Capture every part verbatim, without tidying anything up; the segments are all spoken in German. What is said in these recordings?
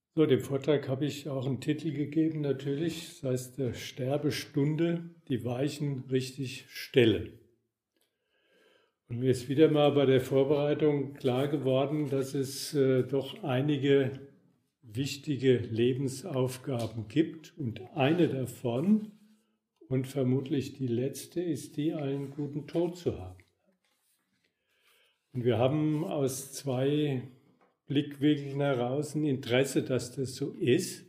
So, dem Vortrag habe ich auch einen Titel gegeben, natürlich. Das heißt, äh, Sterbestunde, die Weichen richtig stellen. Und mir ist wieder mal bei der Vorbereitung klar geworden, dass es äh, doch einige wichtige Lebensaufgaben gibt. Und eine davon, und vermutlich die letzte, ist die, einen guten Tod zu haben. Und wir haben aus zwei Blickwinkeln heraus ein Interesse, dass das so ist.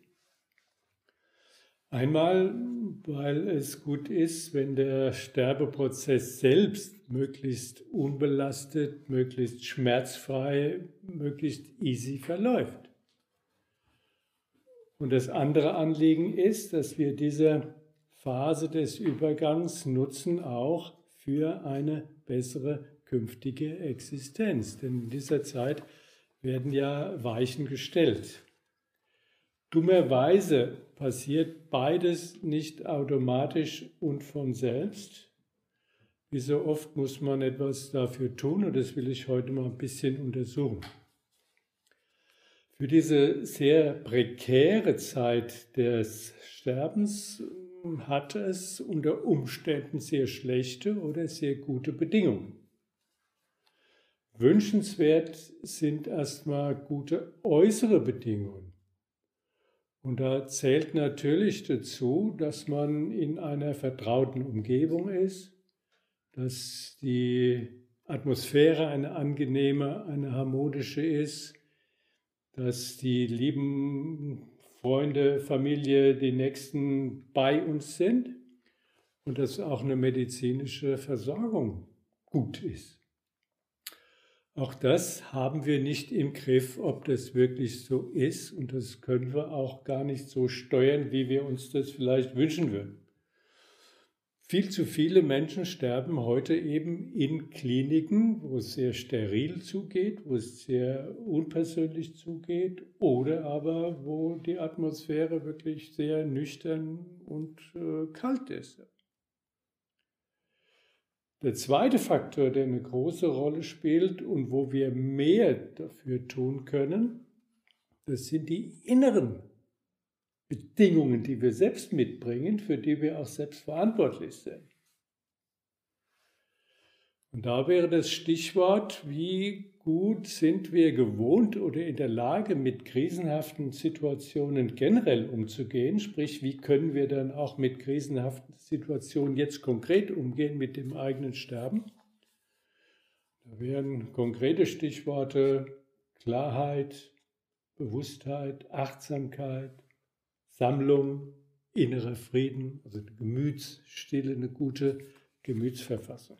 Einmal, weil es gut ist, wenn der Sterbeprozess selbst möglichst unbelastet, möglichst schmerzfrei, möglichst easy verläuft. Und das andere Anliegen ist, dass wir diese Phase des Übergangs nutzen auch für eine bessere künftige Existenz. Denn in dieser Zeit werden ja Weichen gestellt. Dummerweise passiert beides nicht automatisch und von selbst. Wie so oft muss man etwas dafür tun und das will ich heute mal ein bisschen untersuchen. Für diese sehr prekäre Zeit des Sterbens hat es unter Umständen sehr schlechte oder sehr gute Bedingungen. Wünschenswert sind erstmal gute äußere Bedingungen. Und da zählt natürlich dazu, dass man in einer vertrauten Umgebung ist, dass die Atmosphäre eine angenehme, eine harmonische ist, dass die lieben Freunde, Familie, die Nächsten bei uns sind und dass auch eine medizinische Versorgung gut ist. Auch das haben wir nicht im Griff, ob das wirklich so ist, und das können wir auch gar nicht so steuern, wie wir uns das vielleicht wünschen würden. Viel zu viele Menschen sterben heute eben in Kliniken, wo es sehr steril zugeht, wo es sehr unpersönlich zugeht oder aber wo die Atmosphäre wirklich sehr nüchtern und äh, kalt ist. Der zweite Faktor, der eine große Rolle spielt und wo wir mehr dafür tun können, das sind die inneren Bedingungen, die wir selbst mitbringen, für die wir auch selbst verantwortlich sind. Und da wäre das Stichwort, wie gut sind wir gewohnt oder in der Lage, mit krisenhaften Situationen generell umzugehen, sprich, wie können wir dann auch mit krisenhaften Situationen jetzt konkret umgehen mit dem eigenen Sterben? Da wären konkrete Stichworte Klarheit, Bewusstheit, Achtsamkeit, Sammlung, innerer Frieden, also eine Gemütsstille, eine gute Gemütsverfassung.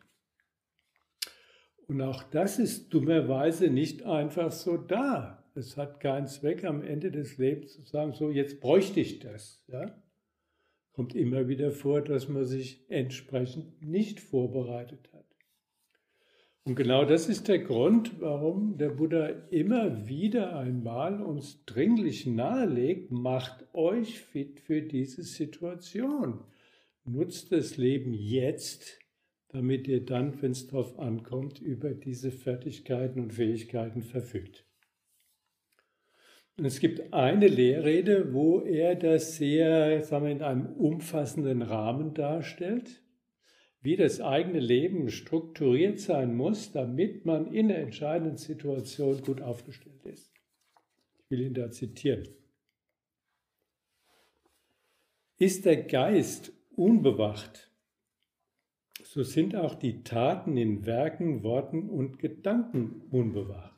Und auch das ist dummerweise nicht einfach so da. Es hat keinen Zweck, am Ende des Lebens zu sagen, so jetzt bräuchte ich das. Ja? Kommt immer wieder vor, dass man sich entsprechend nicht vorbereitet hat. Und genau das ist der Grund, warum der Buddha immer wieder einmal uns dringlich nahelegt, macht euch fit für diese Situation. Nutzt das Leben jetzt, damit ihr dann, wenn es darauf ankommt, über diese Fertigkeiten und Fähigkeiten verfügt. Und es gibt eine Lehrrede, wo er das sehr, sagen wir, in einem umfassenden Rahmen darstellt, wie das eigene Leben strukturiert sein muss, damit man in der entscheidenden Situation gut aufgestellt ist. Ich will ihn da zitieren. Ist der Geist unbewacht, so sind auch die Taten in Werken, Worten und Gedanken unbewacht.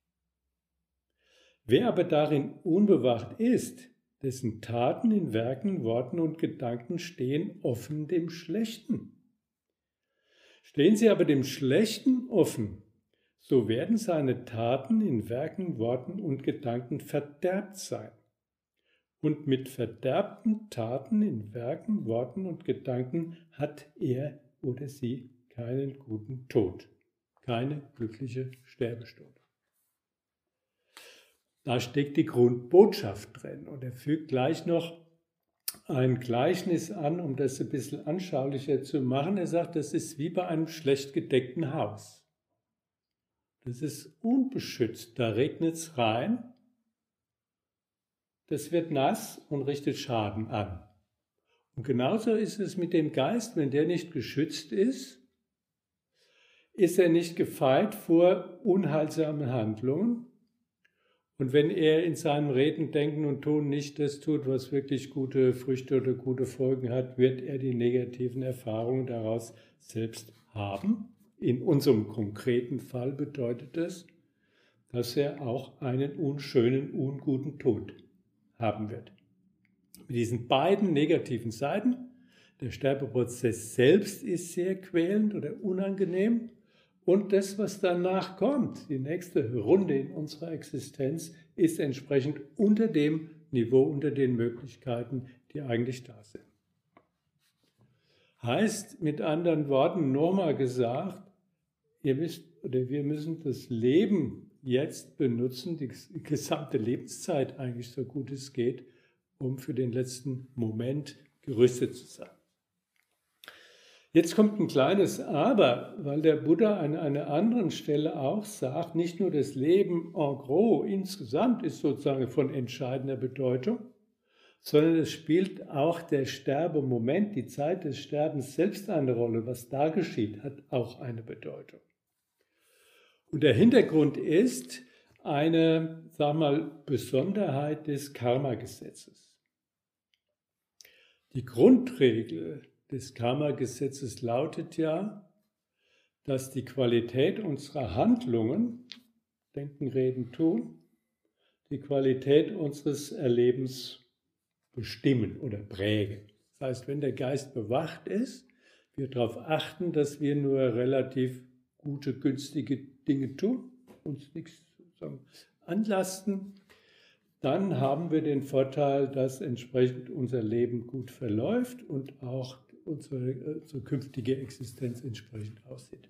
Wer aber darin unbewacht ist, dessen Taten in Werken, Worten und Gedanken stehen offen dem Schlechten. Stehen sie aber dem Schlechten offen, so werden seine Taten in Werken, Worten und Gedanken verderbt sein. Und mit verderbten Taten in Werken, Worten und Gedanken hat er oder sie keinen guten Tod, keine glückliche Sterbestunde. Da steckt die Grundbotschaft drin. Und er fügt gleich noch ein Gleichnis an, um das ein bisschen anschaulicher zu machen. Er sagt, das ist wie bei einem schlecht gedeckten Haus. Das ist unbeschützt, da regnet es rein. das wird nass und richtet Schaden an. Und genauso ist es mit dem Geist, wenn der nicht geschützt ist, ist er nicht gefeit vor unheilsamen Handlungen. Und wenn er in seinem Reden, Denken und Tun nicht das tut, was wirklich gute Früchte oder gute Folgen hat, wird er die negativen Erfahrungen daraus selbst haben. In unserem konkreten Fall bedeutet das, dass er auch einen unschönen, unguten Tod haben wird. Mit diesen beiden negativen Seiten, der Sterbeprozess selbst ist sehr quälend oder unangenehm und das, was danach kommt, die nächste Runde in unserer Existenz, ist entsprechend unter dem Niveau, unter den Möglichkeiten, die eigentlich da sind. Heißt, mit anderen Worten, nochmal gesagt, ihr wisst, oder wir müssen das Leben jetzt benutzen, die gesamte Lebenszeit eigentlich so gut es geht, um für den letzten Moment gerüstet zu sein. Jetzt kommt ein kleines Aber, weil der Buddha an einer anderen Stelle auch sagt, nicht nur das Leben en gros insgesamt ist sozusagen von entscheidender Bedeutung, sondern es spielt auch der Sterbemoment, die Zeit des Sterbens selbst eine Rolle. Was da geschieht, hat auch eine Bedeutung. Und der Hintergrund ist eine, sag mal, Besonderheit des Karma-Gesetzes. Die Grundregel des Karma-Gesetzes lautet ja, dass die Qualität unserer Handlungen, Denken, Reden, Tun, die Qualität unseres Erlebens bestimmen oder prägen. Das heißt, wenn der Geist bewacht ist, wir darauf achten, dass wir nur relativ gute, günstige Dinge tun, uns nichts sozusagen anlasten, dann haben wir den Vorteil, dass entsprechend unser Leben gut verläuft und auch unsere, unsere künftige Existenz entsprechend aussieht.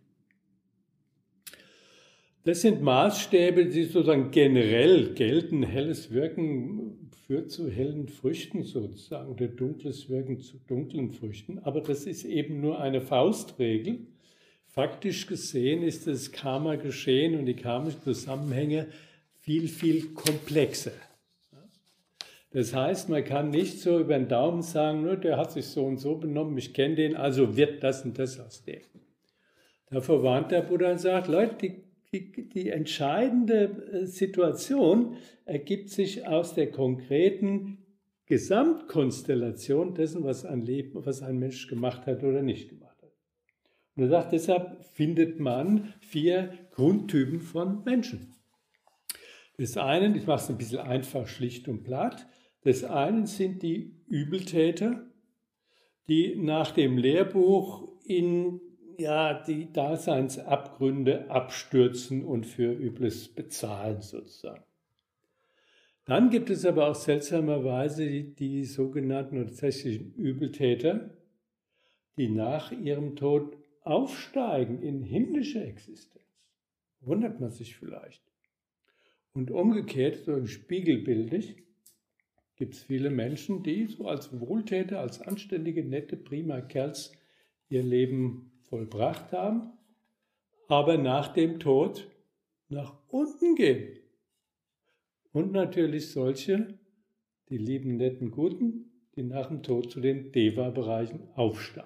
Das sind Maßstäbe, die sozusagen generell gelten. Helles Wirken führt zu hellen Früchten sozusagen oder dunkles Wirken zu dunklen Früchten. Aber das ist eben nur eine Faustregel. Faktisch gesehen ist das Karma-Geschehen und die karmischen Zusammenhänge viel, viel komplexer. Das heißt, man kann nicht so über den Daumen sagen, ne, der hat sich so und so benommen, ich kenne den, also wird das und das aus dem. Davor warnt der Buddha und sagt, Leute, die, die, die entscheidende Situation ergibt sich aus der konkreten Gesamtkonstellation dessen, was ein Leben, was ein Mensch gemacht hat oder nicht gemacht hat. Und er sagt, deshalb findet man vier Grundtypen von Menschen. Das eine, ich mache es ein bisschen einfach, schlicht und platt, das eine sind die Übeltäter, die nach dem Lehrbuch in ja, die Daseinsabgründe abstürzen und für Übles bezahlen sozusagen. Dann gibt es aber auch seltsamerweise die, die sogenannten oder tatsächlichen Übeltäter, die nach ihrem Tod aufsteigen in himmlische Existenz. Wundert man sich vielleicht. Und umgekehrt, so spiegelbildlich, gibt es viele Menschen, die so als Wohltäter, als anständige, nette, prima Kerls ihr Leben vollbracht haben, aber nach dem Tod nach unten gehen. Und natürlich solche, die lieben, netten, guten, die nach dem Tod zu den Deva-Bereichen aufsteigen.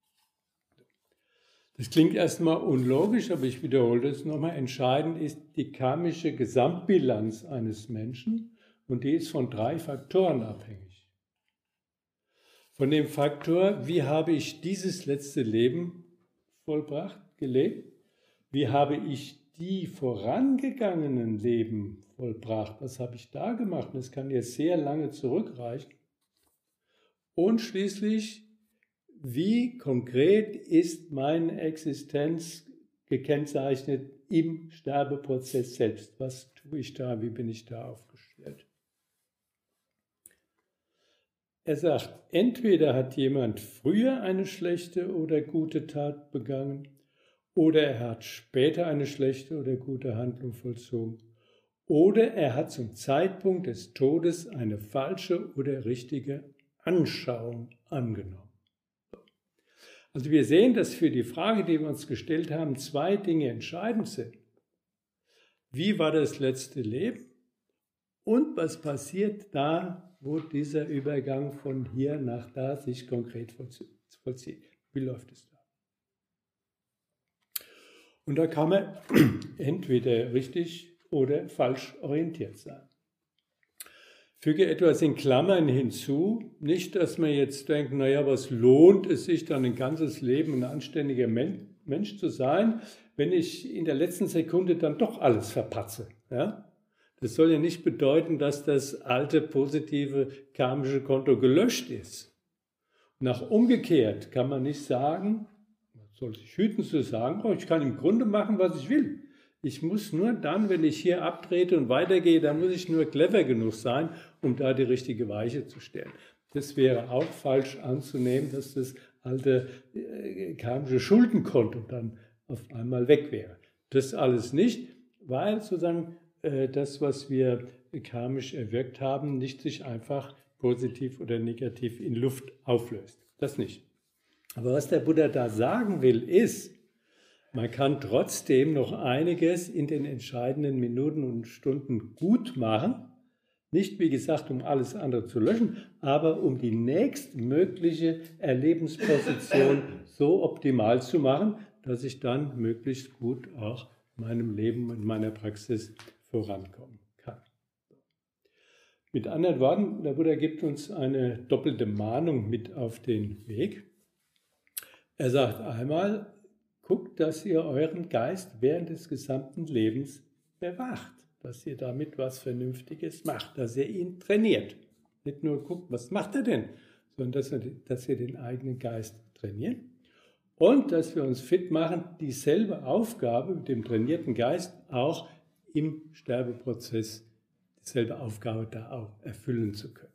Das klingt erstmal unlogisch, aber ich wiederhole das nochmal. Entscheidend ist die karmische Gesamtbilanz eines Menschen und die ist von drei Faktoren abhängig. Von dem Faktor, wie habe ich dieses letzte Leben vollbracht, gelebt? Wie habe ich die vorangegangenen Leben vollbracht? Was habe ich da gemacht? Das kann jetzt sehr lange zurückreichen. Und schließlich, wie konkret ist meine Existenz gekennzeichnet im Sterbeprozess selbst? Was tue ich da? Wie bin ich da aufgestellt? Er sagt, entweder hat jemand früher eine schlechte oder gute Tat begangen, oder er hat später eine schlechte oder gute Handlung vollzogen, oder er hat zum Zeitpunkt des Todes eine falsche oder richtige Anschauung angenommen. Also wir sehen, dass für die Frage, die wir uns gestellt haben, zwei Dinge entscheidend sind. Wie war das letzte Leben? und was passiert da, wo dieser Übergang von hier nach da sich konkret vollzieht. Wie läuft es da? Und da kann man entweder richtig oder falsch orientiert sein. Füge etwas in Klammern hinzu, nicht, dass man jetzt denkt, naja, was lohnt es sich dann ein ganzes Leben ein anständiger Mensch zu sein, wenn ich in der letzten Sekunde dann doch alles verpatze. Ja? Das soll ja nicht bedeuten, dass das alte positive karmische Konto gelöscht ist. Nach umgekehrt kann man nicht sagen, man soll sich hüten zu sagen, oh, ich kann im Grunde machen, was ich will. Ich muss nur dann, wenn ich hier abtrete und weitergehe, dann muss ich nur clever genug sein, um da die richtige Weiche zu stellen. Das wäre auch falsch anzunehmen, dass das alte äh, karmische Schuldenkonto dann auf einmal weg wäre. Das alles nicht, weil sozusagen äh, das, was wir karmisch erwirkt haben, nicht sich einfach positiv oder negativ in Luft auflöst. Das nicht. Aber was der Buddha da sagen will, ist, man kann trotzdem noch einiges in den entscheidenden Minuten und Stunden gut machen. Nicht, wie gesagt, um alles andere zu löschen, aber um die nächstmögliche Erlebensposition so optimal zu machen, dass ich dann möglichst gut auch in meinem Leben und meiner Praxis vorankommen kann. Mit anderen Worten, der Buddha gibt uns eine doppelte Mahnung mit auf den Weg. Er sagt einmal, guckt, dass ihr euren Geist während des gesamten Lebens bewacht, dass ihr damit was Vernünftiges macht, dass ihr ihn trainiert. Nicht nur guckt, was macht er denn, sondern dass, er, dass ihr den eigenen Geist trainiert. Und dass wir uns fit machen, dieselbe Aufgabe mit dem trainierten Geist auch im Sterbeprozess, dieselbe Aufgabe da auch erfüllen zu können.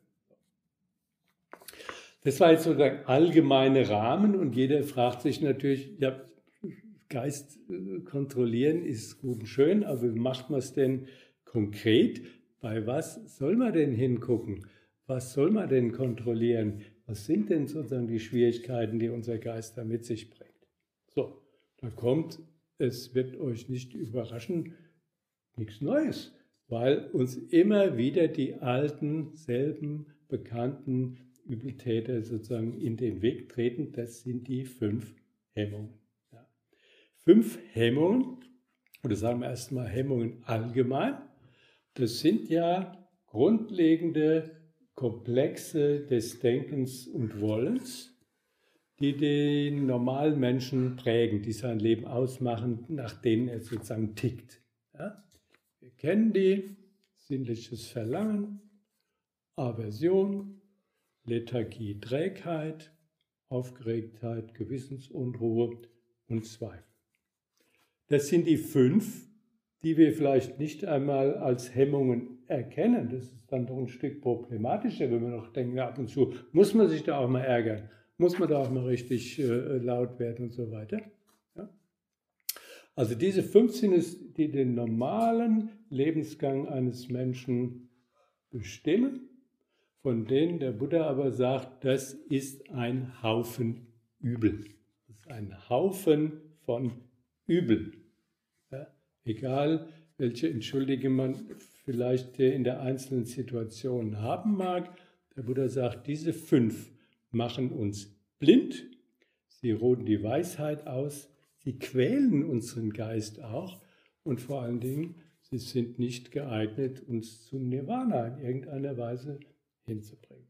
Das war jetzt sozusagen allgemeine Rahmen und jeder fragt sich natürlich, ja, Geist kontrollieren ist gut und schön, aber wie macht man es denn konkret? Bei was soll man denn hingucken? Was soll man denn kontrollieren? Was sind denn sozusagen die Schwierigkeiten, die unser Geist da mit sich bringt? So, da kommt, es wird euch nicht überraschen, nichts Neues, weil uns immer wieder die alten, selben, bekannten Übeltäter sozusagen in den Weg treten. Das sind die fünf Hemmungen. Ja. Fünf Hemmungen, oder sagen wir erstmal Hemmungen allgemein, das sind ja grundlegende Komplexe des Denkens und Wollens, die den normalen Menschen prägen, die sein Leben ausmachen, nach denen er sozusagen tickt. Ja? Wir kennen die: sinnliches Verlangen, Aversion, Lethargie, Trägheit, Aufgeregtheit, Gewissensunruhe und Zweifel. Das sind die fünf, die wir vielleicht nicht einmal als Hemmungen erkennen. Das ist dann doch ein Stück problematischer, wenn wir noch denken, ab und zu muss man sich da auch mal ärgern, muss man da auch mal richtig äh, laut werden und so weiter. Ja? Also diese fünf sind es, die den normalen Lebensgang eines Menschen bestimmen, von denen der Buddha aber sagt, das ist ein Haufen Übel. Das ist ein Haufen von Übel. Ja, egal, welche Entschuldigung man vielleicht in der einzelnen Situation haben mag, der Buddha sagt, diese fünf machen uns blind, sie roden die Weisheit aus, sie quälen unseren Geist auch und vor allen Dingen, sie sind nicht geeignet, uns zum Nirvana in irgendeiner Weise hinzubringen.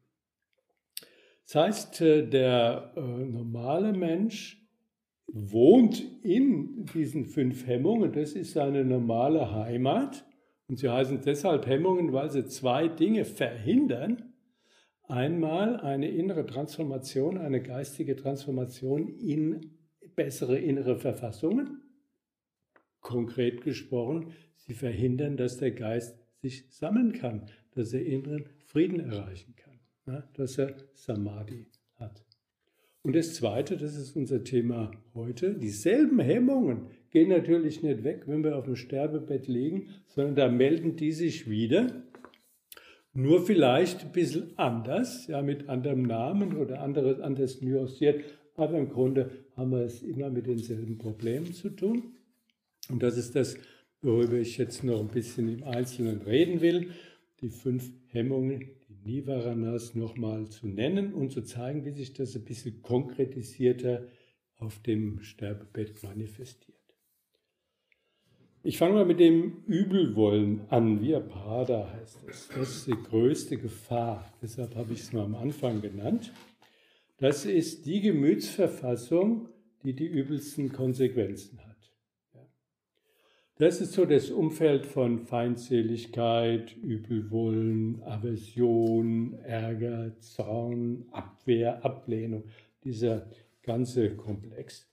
Das heißt, der äh, normale Mensch wohnt in diesen fünf Hemmungen, das ist seine normale Heimat und sie heißen deshalb Hemmungen, weil sie zwei Dinge verhindern. Einmal eine innere Transformation, eine geistige Transformation in bessere innere Verfassungen. Konkret gesprochen, sie verhindern, dass der Geist sich sammeln kann, dass er inneren Frieden erreichen kann, ja, dass er Samadhi hat. Und das Zweite, das ist unser Thema heute, dieselben Hemmungen gehen natürlich nicht weg, wenn wir auf dem Sterbebett liegen, sondern da melden die sich wieder, nur vielleicht ein bisschen anders, ja, mit anderem Namen oder anderes, anders nuanciert, aber im Grunde haben wir es immer mit denselben Problemen zu tun. Und das ist das, worüber ich jetzt noch ein bisschen im Einzelnen reden will. die fünf Hemmungen, die Nivaranas, nochmal zu nennen und zu zeigen, wie sich das ein bisschen konkretisierter auf dem Sterbebett manifestiert. Ich fange mal mit dem Übelwollen an, Vyapada heißt es. Das ist die größte Gefahr, deshalb habe ich es mal am Anfang genannt. Das ist die Gemütsverfassung, die die übelsten Konsequenzen hat. Das ist so das Umfeld von Feindseligkeit, Übelwollen, Aversion, Ärger, Zorn, Abwehr, Ablehnung, dieser ganze Komplex.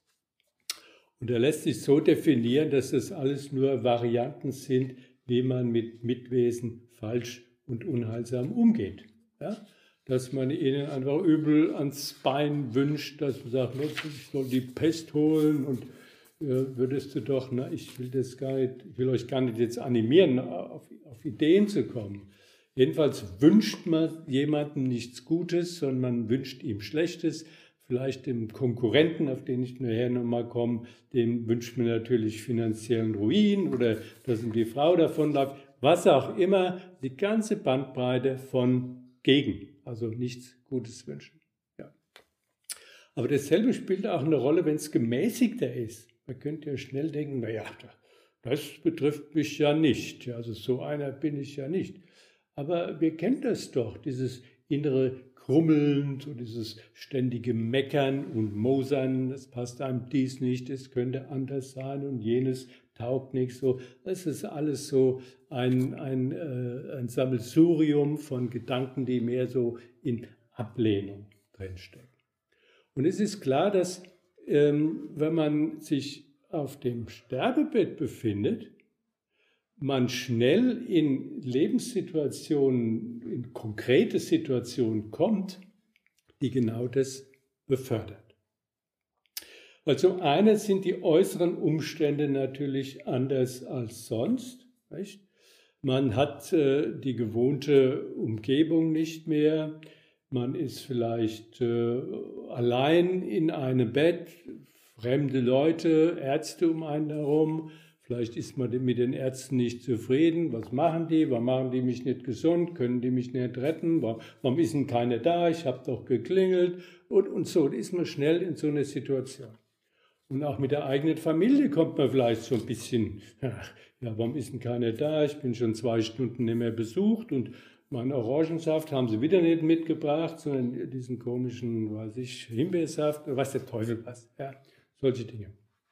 Und er lässt sich so definieren, dass das alles nur Varianten sind, wie man mit Mitwesen falsch und unheilsam umgeht. Ja? Dass man ihnen einfach übel ans Bein wünscht, dass man sagt, ich soll die Pest holen und würdest du doch, na, ich will das gar nicht, ich will euch gar nicht jetzt animieren, auf, auf Ideen zu kommen. Jedenfalls wünscht man jemandem nichts Gutes, sondern man wünscht ihm Schlechtes. Vielleicht dem Konkurrenten, auf den ich nachher nochmal komme, dem wünscht man natürlich finanziellen Ruin oder dass ihm die Frau davonläuft. Was auch immer, die ganze Bandbreite von gegen, also nichts Gutes wünschen. Ja. Aber dasselbe spielt auch eine Rolle, wenn es gemäßigter ist. Man könnte ja schnell denken, naja, das betrifft mich ja nicht. Also so einer bin ich ja nicht. Aber wir kennen das doch, dieses innere Krummeln, so dieses ständige Meckern und Mosern, das passt einem dies nicht, es könnte anders sein und jenes taugt nicht so. Das ist alles so ein, ein, äh, ein Sammelsurium von Gedanken, die mehr so in Ablehnung drinstecken. Und es ist klar, dass Ähm, wenn man sich auf dem Sterbebett befindet, man schnell in Lebenssituationen, in konkrete Situationen kommt, die genau das befördert. Weil zum einen sind die äußeren Umstände natürlich anders als sonst. Nicht? Man hat äh, die gewohnte Umgebung nicht mehr. Man ist vielleicht äh, allein in einem Bett, fremde Leute, Ärzte um einen herum. Vielleicht ist man mit den Ärzten nicht zufrieden. Was machen die? Warum machen die mich nicht gesund? Können die mich nicht retten? Warum, warum ist denn keiner da? Ich habe doch geklingelt. Und, und so, da ist man schnell in so einer Situation. Und auch mit der eigenen Familie kommt man vielleicht so ein bisschen, ja, warum ist denn keiner da? Ich bin schon zwei Stunden nicht mehr besucht und meinen Orangensaft haben sie wieder nicht mitgebracht, sondern diesen komischen, weiß ich, Himbeersaft, oder was der Teufel was, ja, solche Dinge.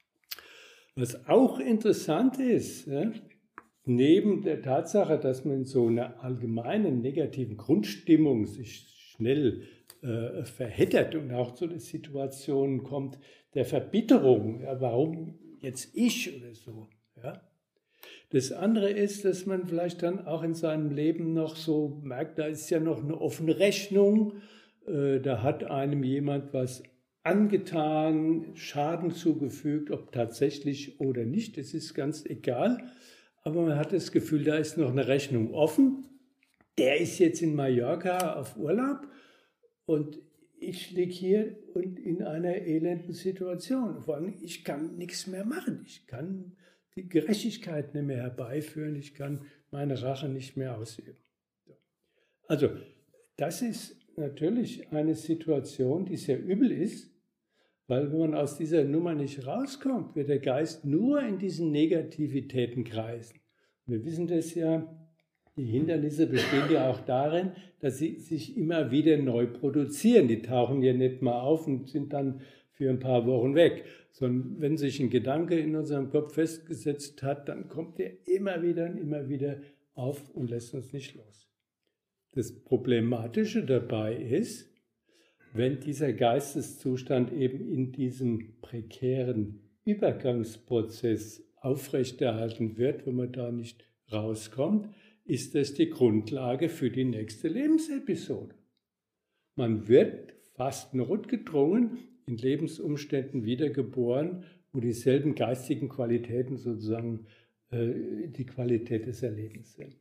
Was auch interessant ist, ja, neben der Tatsache, dass man in so einer allgemeinen negativen Grundstimmung sich schnell äh, verheddert und auch zu der Situation kommt der Verbitterung, ja, warum jetzt ich oder so, ja. Das andere ist, dass man vielleicht dann auch in seinem Leben noch so merkt, da ist ja noch eine offene Rechnung, äh, da hat einem jemand was angetan, Schaden zugefügt, ob tatsächlich oder nicht, das ist ganz egal, aber man hat das Gefühl, da ist noch eine Rechnung offen, der ist jetzt in Mallorca auf Urlaub und ich liege hier und in einer elenden Situation, vor allem ich kann nichts mehr machen, ich kann die Gerechtigkeit nicht mehr herbeiführen, ich kann meine Rache nicht mehr ausüben. Also das ist natürlich eine Situation, die sehr übel ist, weil wenn man aus dieser Nummer nicht rauskommt, wird der Geist nur in diesen Negativitäten kreisen. Wir wissen das ja, die Hindernisse bestehen ja auch darin, dass sie sich immer wieder neu produzieren. Die tauchen ja nicht mal auf und sind dann für ein paar Wochen weg, sondern wenn sich ein Gedanke in unserem Kopf festgesetzt hat, dann kommt er immer wieder und immer wieder auf und lässt uns nicht los. Das Problematische dabei ist, wenn dieser Geisteszustand eben in diesem prekären Übergangsprozess aufrechterhalten wird, wenn man da nicht rauskommt, ist das die Grundlage für die nächste Lebensepisode. Man wird fast notgedrungen in Lebensumständen wiedergeboren, wo dieselben geistigen Qualitäten sozusagen äh, die Qualität des Erlebens sind.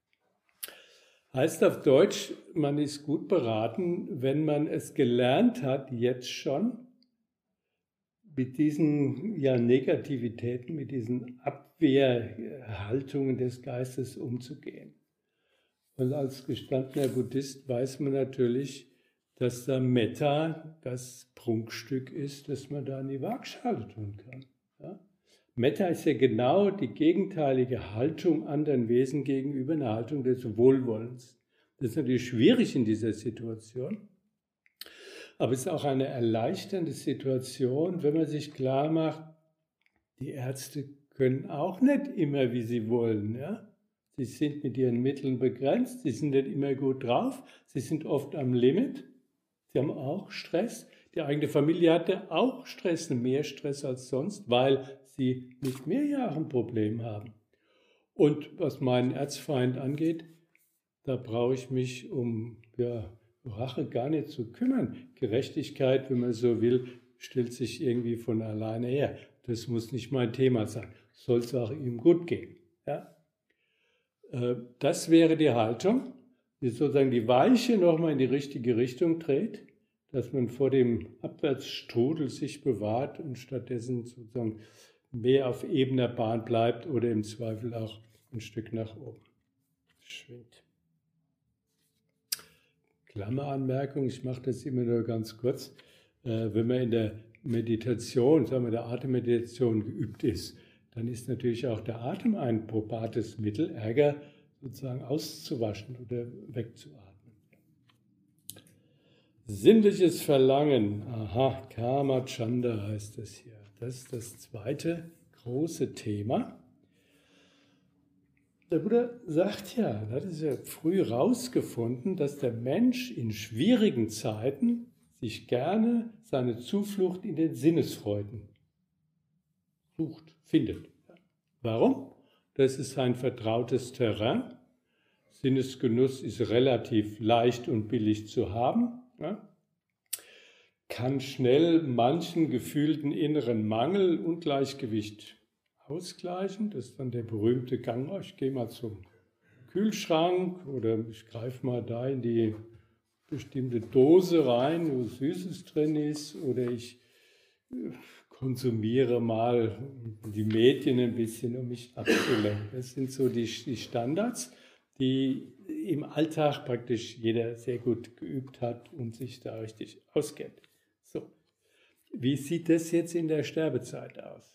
Heißt auf Deutsch, man ist gut beraten, wenn man es gelernt hat, jetzt schon mit diesen ja, Negativitäten, mit diesen Abwehrhaltungen des Geistes umzugehen. Und als gestandener Buddhist weiß man natürlich, dass da Metta das Prunkstück ist, das man da in die Waagschale tun kann. Ja? Metta ist ja genau die gegenteilige Haltung anderen Wesen gegenüber, eine Haltung des Wohlwollens. Das ist natürlich schwierig in dieser Situation, aber es ist auch eine erleichternde Situation, wenn man sich klar macht, die Ärzte können auch nicht immer, wie sie wollen. Ja? Sie sind mit ihren Mitteln begrenzt, sie sind nicht immer gut drauf, sie sind oft am Limit, sie haben auch Stress. Die eigene Familie hatte auch Stress, mehr Stress als sonst, weil sie mit Mehrjahren ein Problem haben. Und was meinen Erzfeind angeht, da brauche ich mich um ja, Rache gar nicht zu kümmern. Gerechtigkeit, wenn man so will, stellt sich irgendwie von alleine her. Das muss nicht mein Thema sein. Soll es auch ihm gut gehen. Ja? Das wäre die Haltung, die sozusagen die Weiche nochmal in die richtige Richtung dreht, dass man vor dem Abwärtsstrudel sich bewahrt und stattdessen sozusagen mehr auf ebener Bahn bleibt oder im Zweifel auch ein Stück nach oben schwingt. Klammeranmerkung, ich mache das immer nur ganz kurz, wenn man in der Meditation, sagen wir der Atemmeditation geübt ist, dann ist natürlich auch der Atem ein probates Mittel, Ärger sozusagen auszuwaschen oder wegzuatmen. Sinnliches Verlangen, aha, Kama Chanda heißt das hier. Das ist das zweite große Thema. Der Buddha sagt ja, das ist ja früh rausgefunden, dass der Mensch in schwierigen Zeiten sich gerne seine Zuflucht in den Sinnesfreuden sucht, findet. Warum? Das ist sein vertrautes Terrain. Sinnesgenuss ist relativ leicht und billig zu haben. Ja? Kann schnell manchen gefühlten inneren Mangel, Ungleichgewicht ausgleichen. Das ist dann der berühmte Gang. Oh, ich gehe mal zum Kühlschrank oder ich greife mal da in die bestimmte Dose rein, wo Süßes drin ist, oder ich konsumiere mal die Medien ein bisschen, um mich abzulenken. Das sind so die, die Standards, die im Alltag praktisch jeder sehr gut geübt hat und sich da richtig auskennt. So, wie sieht das jetzt in der Sterbezeit aus?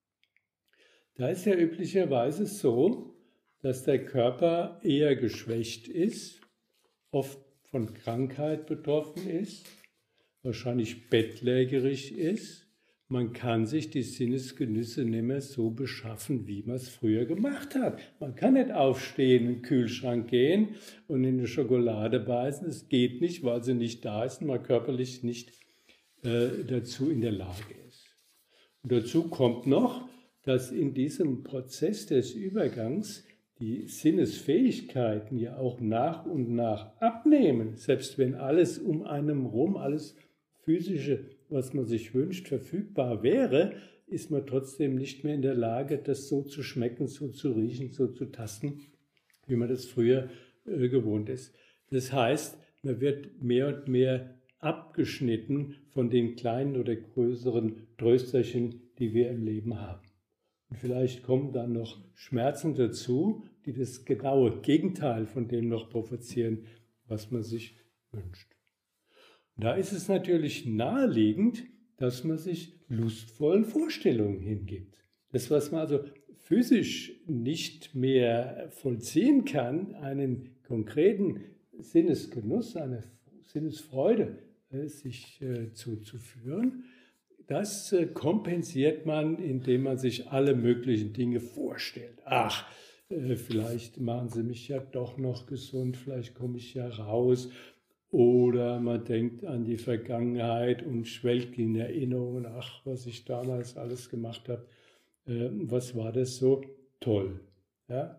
Da ist ja üblicherweise so, dass der Körper eher geschwächt ist, oft von Krankheit betroffen ist, wahrscheinlich bettlägerig ist. Man kann sich die Sinnesgenüsse nicht mehr so beschaffen, wie man es früher gemacht hat. Man kann nicht aufstehen, in den Kühlschrank gehen und in eine Schokolade beißen. Es geht nicht, weil sie nicht da ist und man körperlich nicht äh, dazu in der Lage ist. Und dazu kommt noch, dass in diesem Prozess des Übergangs die Sinnesfähigkeiten ja auch nach und nach abnehmen. Selbst wenn alles um einen rum, alles Physische, was man sich wünscht, verfügbar wäre, ist man trotzdem nicht mehr in der Lage, das so zu schmecken, so zu riechen, so zu tasten, wie man das früher äh, gewohnt ist. Das heißt, man wird mehr und mehr abgeschnitten von den kleinen oder größeren Trösterchen, die wir im Leben haben. Und vielleicht kommen dann noch Schmerzen dazu, die das genaue Gegenteil von dem noch provozieren, was man sich wünscht. Und da ist es natürlich naheliegend, dass man sich lustvollen Vorstellungen hingibt. Das, was man also physisch nicht mehr vollziehen kann, einen konkreten Sinnesgenuss, eine Sinnesfreude äh, sich äh, zuzuführen, das äh, kompensiert man, indem man sich alle möglichen Dinge vorstellt. Ach, äh, vielleicht machen sie mich ja doch noch gesund, vielleicht komme ich ja raus. Oder man denkt an die Vergangenheit und schwelgt in Erinnerungen, ach, was ich damals alles gemacht habe, äh, was war das so toll. Ja?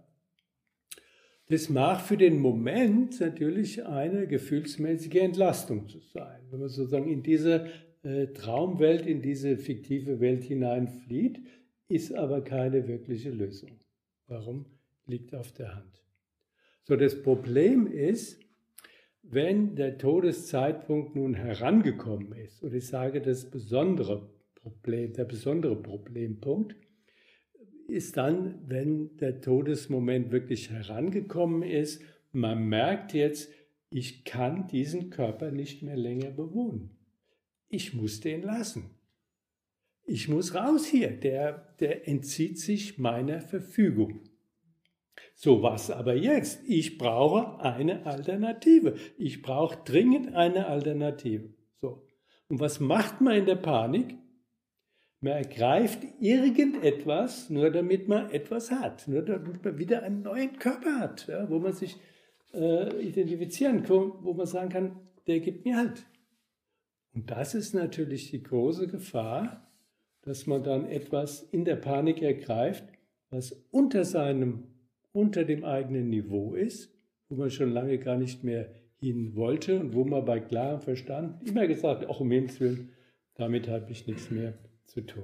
Das mag für den Moment natürlich eine gefühlsmäßige Entlastung zu sein, wenn man sozusagen in diese äh, Traumwelt, in diese fiktive Welt hineinflieht, ist aber keine wirkliche Lösung. Warum? Liegt auf der Hand. So, das Problem ist, wenn der Todeszeitpunkt nun herangekommen ist, und ich sage das besondere Problem, der besondere Problempunkt, ist dann, wenn der Todesmoment wirklich herangekommen ist, man merkt jetzt, ich kann diesen Körper nicht mehr länger bewohnen. Ich muss den lassen. Ich muss raus hier, der, der entzieht sich meiner Verfügung. So, was aber jetzt? Ich brauche eine Alternative. Ich brauche dringend eine Alternative. So. Und was macht man in der Panik? Man ergreift irgendetwas, nur damit man etwas hat, nur damit man wieder einen neuen Körper hat, ja, wo man sich äh, identifizieren kann, wo man sagen kann, der gibt mir Halt. Und das ist natürlich die große Gefahr, dass man dann etwas in der Panik ergreift, was unter seinem, unter dem eigenen Niveau ist, wo man schon lange gar nicht mehr hin wollte und wo man bei klarem Verstand immer gesagt hat, auch um Himmels Willen, damit habe ich nichts mehr zu tun.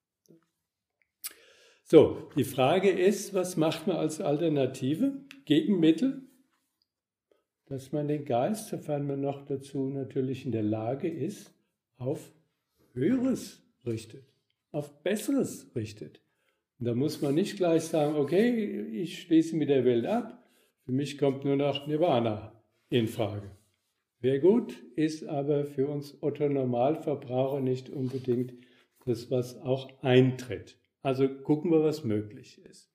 So, die Frage ist, was macht man als Alternative, Gegenmittel, dass man den Geist, sofern man noch dazu natürlich in der Lage ist, auf Höheres richtet, auf Besseres richtet. Und da muss man nicht gleich sagen, okay, ich schließe mit der Welt ab, für mich kommt nur noch Nirvana in Frage. Wäre gut, ist aber für uns Otto-Normalverbraucher nicht unbedingt das, was auch eintritt. Also gucken wir, was möglich ist.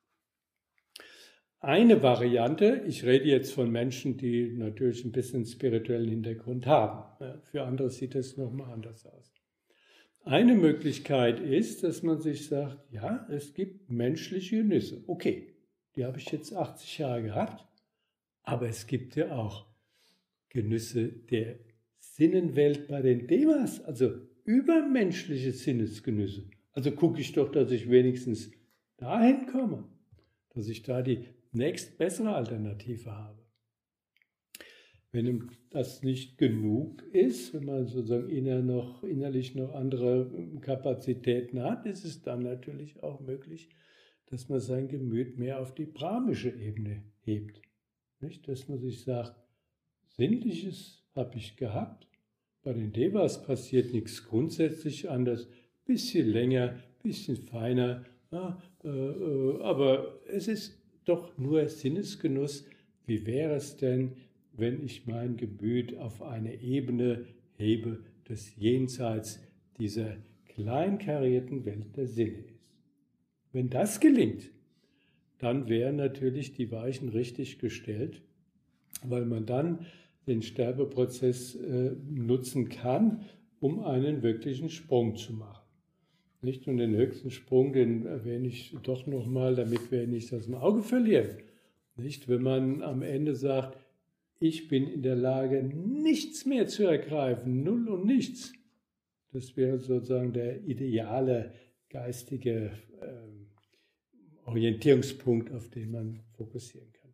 Eine Variante, ich rede jetzt von Menschen, die natürlich ein bisschen spirituellen Hintergrund haben. Für andere sieht es nochmal anders aus. Eine Möglichkeit ist, dass man sich sagt, ja, es gibt menschliche Genüsse. Okay, die habe ich jetzt achtzig Jahre gehabt, aber es gibt ja auch Genüsse der Sinnenwelt bei den Devas, also übermenschliche Sinnesgenüsse. Also gucke ich doch, dass ich wenigstens dahin komme, dass ich da die nächstbessere Alternative habe. Wenn das nicht genug ist, wenn man sozusagen inner noch, innerlich noch andere Kapazitäten hat, ist es dann natürlich auch möglich, dass man sein Gemüt mehr auf die brahmische Ebene hebt. Nicht? Dass man sich sagt, Sinnliches habe ich gehabt, bei den Devas passiert nichts grundsätzlich anders, bisschen länger, bisschen feiner, ja, äh, äh, aber es ist doch nur Sinnesgenuss. Wie wäre es denn, wenn ich mein Gemüt auf eine Ebene hebe, das jenseits dieser kleinkarierten Welt der Sinne ist? Wenn das gelingt, dann wären natürlich die Weichen richtig gestellt, weil man dann den Sterbeprozess äh, nutzen kann, um einen wirklichen Sprung zu machen. Nicht? Und den höchsten Sprung, den erwähne ich doch nochmal, damit wir nicht aus dem Auge verlieren. Nicht? Wenn man am Ende sagt, ich bin in der Lage, nichts mehr zu ergreifen, null und nichts. Das wäre sozusagen der ideale geistige äh, Orientierungspunkt, auf den man fokussieren kann.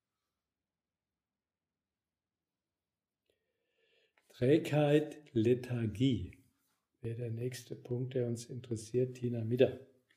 Trägheit, Lethargie wäre der nächste Punkt, der uns interessiert, Tina Midder.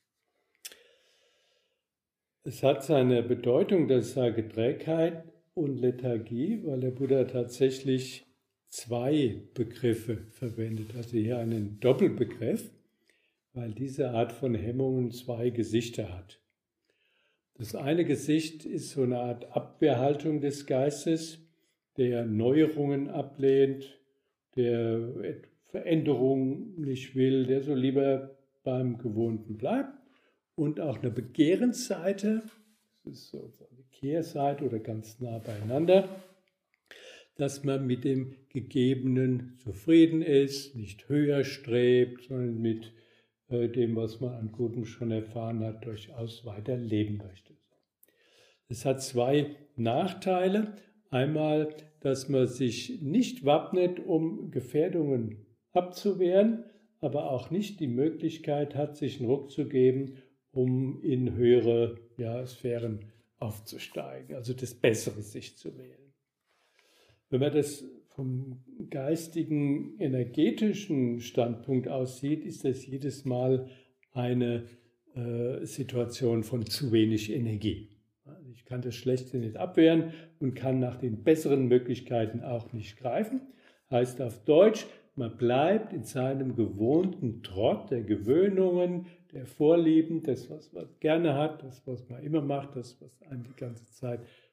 Es hat seine Bedeutung, dass ich sage Trägheit und Lethargie, weil der Buddha tatsächlich zwei Begriffe verwendet. Also hier einen Doppelbegriff, weil diese Art von Hemmungen zwei Gesichter hat. Das eine Gesicht ist so eine Art Abwehrhaltung des Geistes, der Neuerungen ablehnt, der Veränderung nicht will, der so lieber beim Gewohnten bleibt. Und auch eine Begehrensseite, das ist so eine Kehrseite oder ganz nah beieinander, dass man mit dem Gegebenen zufrieden ist, nicht höher strebt, sondern mit äh, dem, was man an Gutem schon erfahren hat, durchaus weiter leben möchte. Es hat zwei Nachteile. Einmal, dass man sich nicht wappnet, um Gefährdungen abzuwehren, aber auch nicht die Möglichkeit hat, sich einen Ruck zu geben, um in höhere ja, Sphären aufzusteigen, also das Bessere sich zu wählen. Wenn man das vom geistigen, energetischen Standpunkt aus sieht, ist das jedes Mal eine äh, Situation von zu wenig Energie. Also ich kann das Schlechte nicht abwehren und kann nach den besseren Möglichkeiten auch nicht greifen. Heißt auf Deutsch, man bleibt in seinem gewohnten Trott der Gewöhnungen, der Vorlieben, das, was man gerne hat, das, was man immer macht, das, was einem die ganze Zeit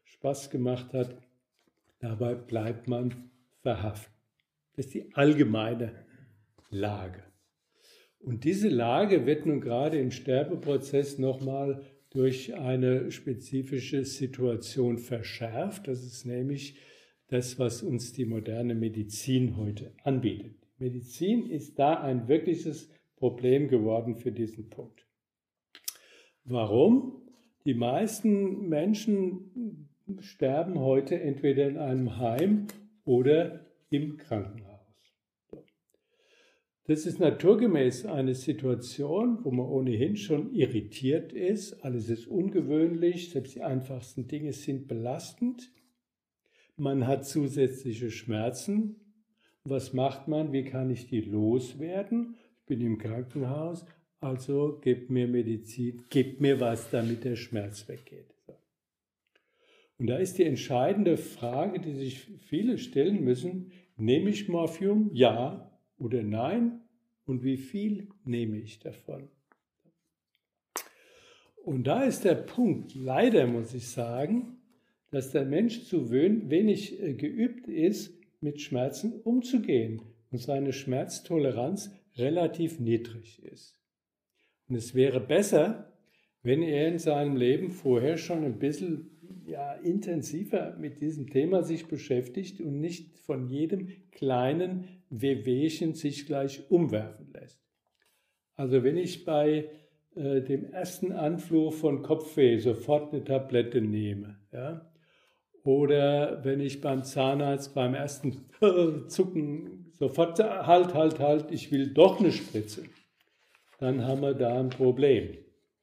Spaß gemacht hat, dabei bleibt man verhaften. Das ist die allgemeine Lage. Und diese Lage wird nun gerade im Sterbeprozess nochmal durch eine spezifische Situation verschärft. Das ist nämlich das, was uns die moderne Medizin heute anbietet. Medizin ist da ein wirkliches Problem geworden für diesen Punkt. Warum? Die meisten Menschen sterben heute entweder in einem Heim oder im Krankenhaus. Das ist naturgemäß eine Situation, wo man ohnehin schon irritiert ist. Alles ist ungewöhnlich, selbst die einfachsten Dinge sind belastend. Man hat zusätzliche Schmerzen. Was macht man? Wie kann ich die loswerden? Ich bin im Krankenhaus, also gebt mir Medizin, gebt mir was, damit der Schmerz weggeht. Und da ist die entscheidende Frage, die sich viele stellen müssen: Nehme ich Morphium? Ja oder nein? Und wie viel nehme ich davon? Und da ist der Punkt, leider muss ich sagen, dass der Mensch zu wenig geübt ist, mit Schmerzen umzugehen und seine Schmerztoleranz relativ niedrig ist. Und es wäre besser, wenn er in seinem Leben vorher schon ein bisschen ja, intensiver mit diesem Thema sich beschäftigt und nicht von jedem kleinen Wehwehchen sich gleich umwerfen lässt. Also wenn ich bei äh, dem ersten Anflug von Kopfweh sofort eine Tablette nehme, ja, oder wenn ich beim Zahnarzt beim ersten Zucken sofort halt, halt, halt, ich will doch eine Spritze, dann haben wir da ein Problem.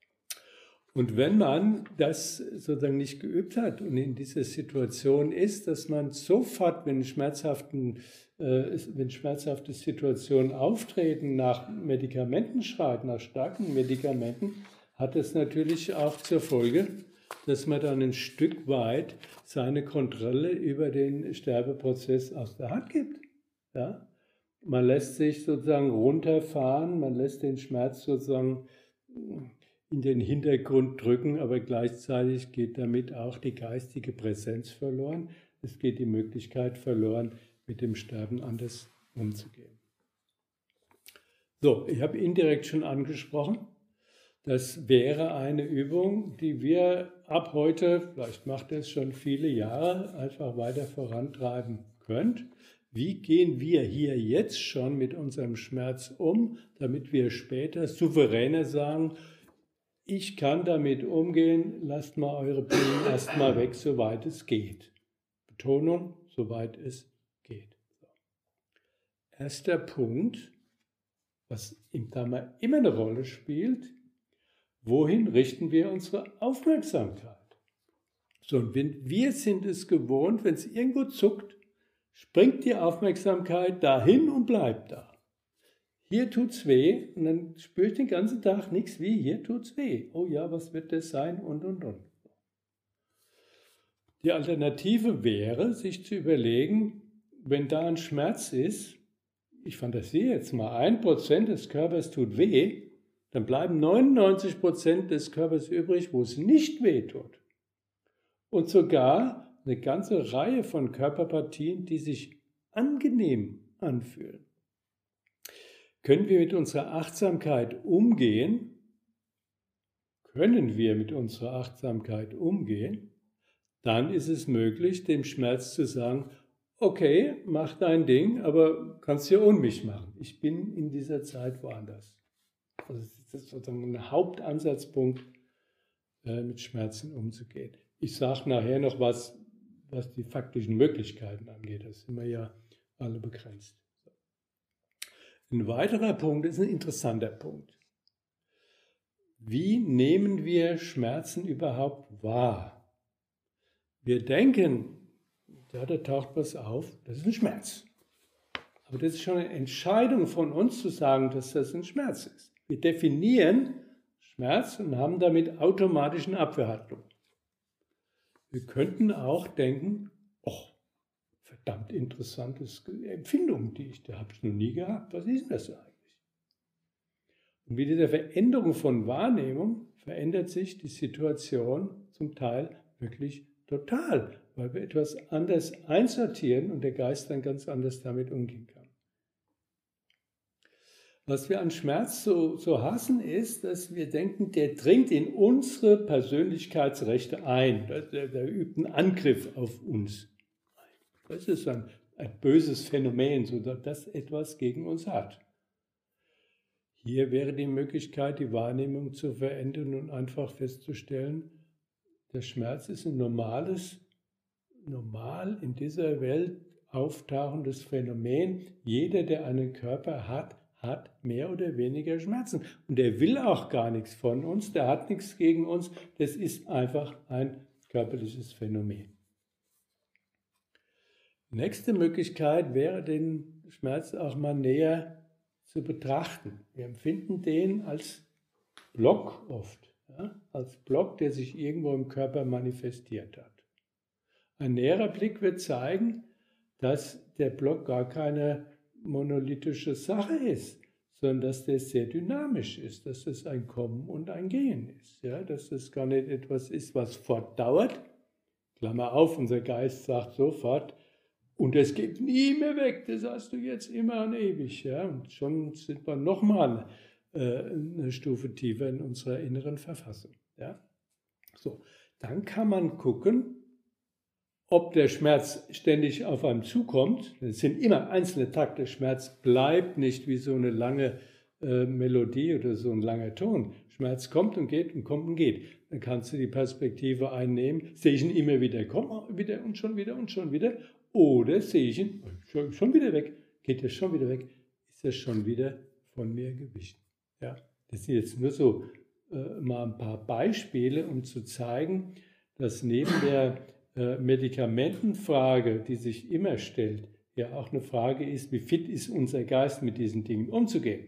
Und wenn man das sozusagen nicht geübt hat und in dieser Situation ist, dass man sofort, wenn, schmerzhaften, äh, wenn schmerzhafte Situationen auftreten, nach Medikamenten schreit, nach starken Medikamenten, hat es natürlich auch zur Folge, dass man dann ein Stück weit seine Kontrolle über den Sterbeprozess aus der Hand gibt. Ja? Man lässt sich sozusagen runterfahren, man lässt den Schmerz sozusagen in den Hintergrund drücken, aber gleichzeitig geht damit auch die geistige Präsenz verloren. Es geht die Möglichkeit verloren, mit dem Sterben anders umzugehen. So, ich habe indirekt schon angesprochen, das wäre eine Übung, die wir ab heute, vielleicht macht es schon viele Jahre, einfach weiter vorantreiben könnt. Wie gehen wir hier jetzt schon mit unserem Schmerz um, damit wir später souveräner sagen, ich kann damit umgehen, lasst mal eure Pillen erstmal weg, soweit es geht. Betonung, soweit es geht. So. Erster Punkt, was im Dhamma immer eine Rolle spielt: Wohin richten wir unsere Aufmerksamkeit? So, und wenn, wir sind es gewohnt, wenn es irgendwo zuckt, springt die Aufmerksamkeit dahin und bleibt da. Hier tut's weh und dann spüre ich den ganzen Tag nichts wie, hier tut's weh. Oh ja, was wird das sein? Und, und, und. Die Alternative wäre, sich zu überlegen, wenn da ein Schmerz ist, ich fantasiere jetzt mal, ein Prozent des Körpers tut weh, dann bleiben neunundneunzig Prozent des Körpers übrig, wo es nicht weh tut. Und sogar eine ganze Reihe von Körperpartien, die sich angenehm anfühlen. Können wir mit unserer Achtsamkeit umgehen? Können wir mit unserer Achtsamkeit umgehen? Dann ist es möglich, dem Schmerz zu sagen, okay, mach dein Ding, aber kannst ja ohne mich machen. Ich bin in dieser Zeit woanders. Also das ist sozusagen ein Hauptansatzpunkt, mit Schmerzen umzugehen. Ich sage nachher noch was, was die faktischen Möglichkeiten angeht. Das sind wir ja alle begrenzt. Ein weiterer Punkt ist ein interessanter Punkt. Wie nehmen wir Schmerzen überhaupt wahr? Wir denken, ja, da taucht was auf, das ist ein Schmerz. Aber das ist schon eine Entscheidung von uns zu sagen, dass das ein Schmerz ist. Wir definieren Schmerz und haben damit automatisch eine Abwehrhaltung. Wir könnten auch denken, oh, verdammt interessante Empfindung, die ich, da habe ich noch nie gehabt. Was ist denn das eigentlich? Und mit dieser Veränderung von Wahrnehmung verändert sich die Situation zum Teil wirklich Total, weil wir etwas anders einsortieren und der Geist dann ganz anders damit umgehen kann. Was wir an Schmerz so, so hassen, ist, dass wir denken, der dringt in unsere Persönlichkeitsrechte ein. Der, der übt einen Angriff auf uns. Das ist ein, ein böses Phänomen, sodass das etwas gegen uns hat. Hier wäre die Möglichkeit, die Wahrnehmung zu verändern und einfach festzustellen, der Schmerz ist ein normales, normal in dieser Welt auftauchendes Phänomen. Jeder, der einen Körper hat, hat mehr oder weniger Schmerzen. Und der will auch gar nichts von uns, der hat nichts gegen uns. Das ist einfach ein körperliches Phänomen. Nächste Möglichkeit wäre, den Schmerz auch mal näher zu betrachten. Wir empfinden den als Block oft, ja? Als Block, der sich irgendwo im Körper manifestiert hat. Ein näherer Blick wird zeigen, dass der Block gar keine monolithische Sache ist, sondern dass der sehr dynamisch ist, dass es ein Kommen und ein Gehen ist, ja? Dass es gar nicht etwas ist, was fortdauert. Klammer auf, unser Geist sagt sofort, und es geht nie mehr weg, das hast du jetzt immer und ewig. Ja? Und schon sind wir nochmal äh, eine Stufe tiefer in unserer inneren Verfassung. Ja? So, dann kann man gucken, ob der Schmerz ständig auf einem zukommt. Es sind immer einzelne Takte. Schmerz bleibt nicht wie so eine lange äh, Melodie oder so ein langer Ton. Schmerz kommt und geht und kommt und geht. Dann kannst du die Perspektive einnehmen, sehe ich ihn immer wieder, komm wieder und schon wieder und schon wieder. Oder sehe ich ihn, schon, schon wieder weg, geht er schon wieder weg, ist er schon wieder von mir gewichen. Ja, das sind jetzt nur so äh, mal ein paar Beispiele, um zu zeigen, dass neben der äh, Medikamentenfrage, die sich immer stellt, ja auch eine Frage ist, wie fit ist unser Geist, mit diesen Dingen umzugehen.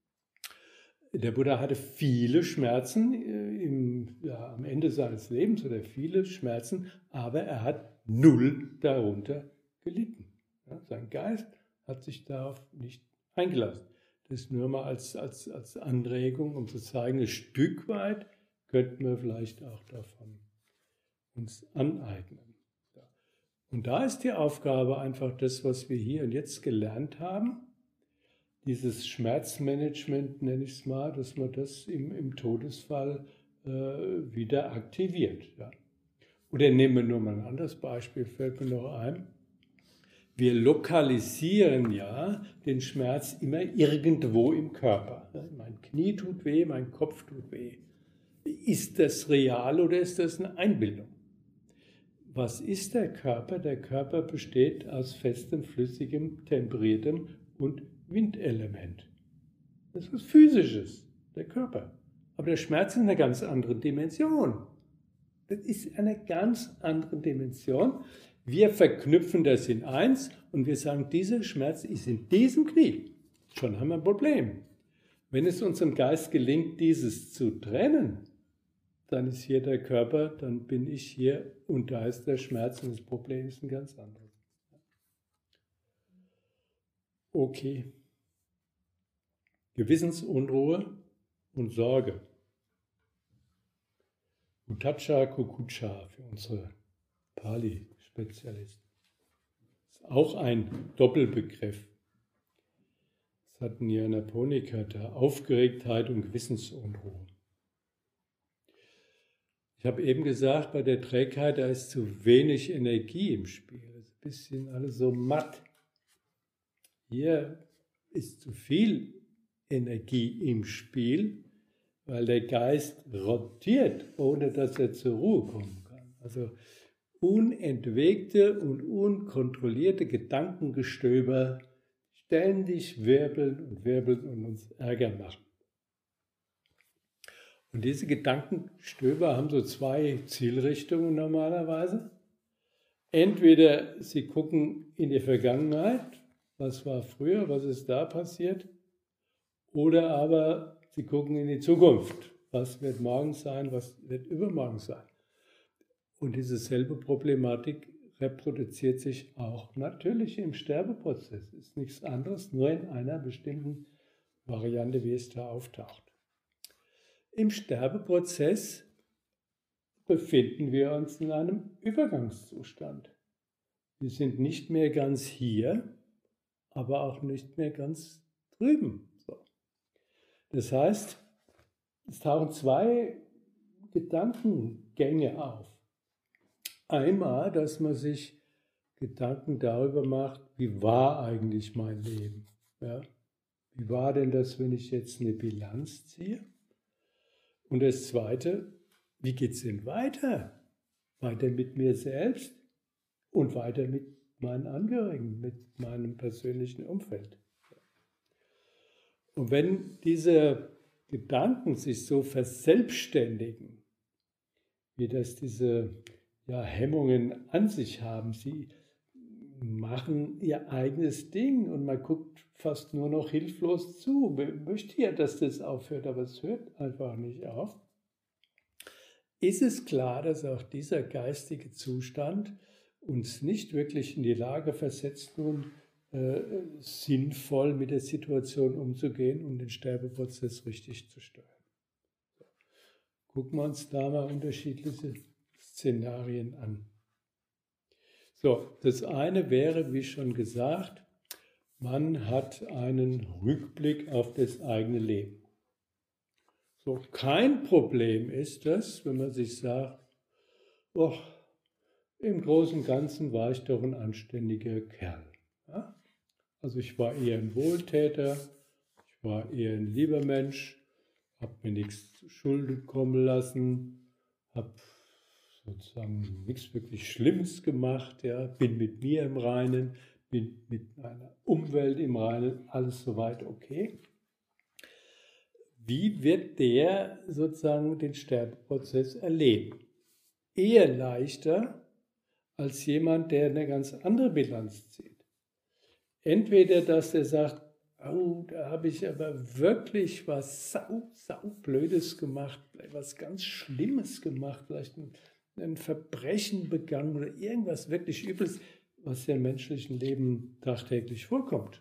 Der Buddha hatte viele Schmerzen äh, im, ja, am Ende seines Lebens oder viele Schmerzen, aber er hat null darunter gelitten. Ja, sein Geist hat sich darauf nicht eingelassen. Das nur mal als, als, als Anregung, um zu zeigen, ein Stück weit könnten wir vielleicht auch davon uns aneignen. Ja. Und da ist die Aufgabe einfach das, was wir hier und jetzt gelernt haben, dieses Schmerzmanagement, nenne ich es mal, dass man das im, im Todesfall äh, wieder aktiviert. Ja. Oder nehmen wir nur mal ein anderes Beispiel, fällt mir noch ein. Wir lokalisieren ja den Schmerz immer irgendwo im Körper. Mein Knie tut weh, mein Kopf tut weh. Ist das real oder ist das eine Einbildung? Was ist der Körper? Der Körper besteht aus festem, flüssigem, temperiertem und Windelement. Das ist was Physisches, der Körper. Aber der Schmerz ist eine ganz andere Dimension. Das ist eine ganz andere Dimension. Wir verknüpfen das in eins und wir sagen, dieser Schmerz ist in diesem Knie. Schon haben wir ein Problem. Wenn es unserem Geist gelingt, dieses zu trennen, dann ist hier der Körper, dann bin ich hier und da ist der Schmerz und das Problem ist ein ganz anderes. Okay. Gewissensunruhe und Sorge. Utacha Kukucha für unsere Pali-Spezialisten. Das ist auch ein Doppelbegriff. Das hatten ja Neponiker da, Aufgeregtheit und Gewissensunruhe. Ich habe eben gesagt, bei der Trägheit, da ist zu wenig Energie im Spiel. Das ist ein bisschen alles so matt. Hier ist zu viel Energie im Spiel, weil der Geist rotiert, ohne dass er zur Ruhe kommen kann. Also unentwegte und unkontrollierte Gedankengestöber ständig wirbeln und wirbeln und uns Ärger machen. Und diese Gedankenstöber haben so zwei Zielrichtungen normalerweise. Entweder sie gucken in die Vergangenheit, was war früher, was ist da passiert, oder aber sie gucken in die Zukunft, was wird morgen sein, was wird übermorgen sein. Und diese selbe Problematik reproduziert sich auch natürlich im Sterbeprozess. Ist nichts anderes, nur in einer bestimmten Variante, wie es da auftaucht. Im Sterbeprozess befinden wir uns in einem Übergangszustand. Wir sind nicht mehr ganz hier, aber auch nicht mehr ganz drüben. So. Das heißt, es tauchen zwei Gedankengänge auf. Einmal, dass man sich Gedanken darüber macht, wie war eigentlich mein Leben? Ja? Wie war denn das, wenn ich jetzt eine Bilanz ziehe? Und das Zweite, wie geht es denn weiter? Weiter mit mir selbst und weiter mit meinen Angehörigen, mit meinem persönlichen Umfeld. Und wenn diese Gedanken sich so verselbstständigen, wie das diese ja, Hemmungen an sich haben, sie machen ihr eigenes Ding und man guckt fast nur noch hilflos zu. Man möchte ja, dass das aufhört, aber es hört einfach nicht auf. Ist es klar, dass auch dieser geistige Zustand uns nicht wirklich in die Lage versetzt, nun äh, sinnvoll mit der Situation umzugehen und den Sterbeprozess richtig zu steuern. Gucken wir uns da mal unterschiedliche Szenarien an. So, das eine wäre, wie schon gesagt, man hat einen Rückblick auf das eigene Leben. So, kein Problem ist das, wenn man sich sagt, oh, im Großen und Ganzen war ich doch ein anständiger Kerl. Ja? Also ich war eher ein Wohltäter, ich war eher ein lieber Mensch, habe mir nichts zu Schulden kommen lassen, habe sozusagen nichts wirklich Schlimmes gemacht, ja? Bin mit mir im Reinen, bin mit meiner Umwelt im Reinen, alles soweit okay. Wie wird der sozusagen den Sterbeprozess erleben? Eher leichter als jemand, der eine ganz andere Bilanz zieht. Entweder, dass er sagt, oh, da habe ich aber wirklich was sau, sau Blödes gemacht, was ganz Schlimmes gemacht, vielleicht ein, ein Verbrechen begangen oder irgendwas wirklich Übles, was ja im menschlichen Leben tagtäglich vorkommt.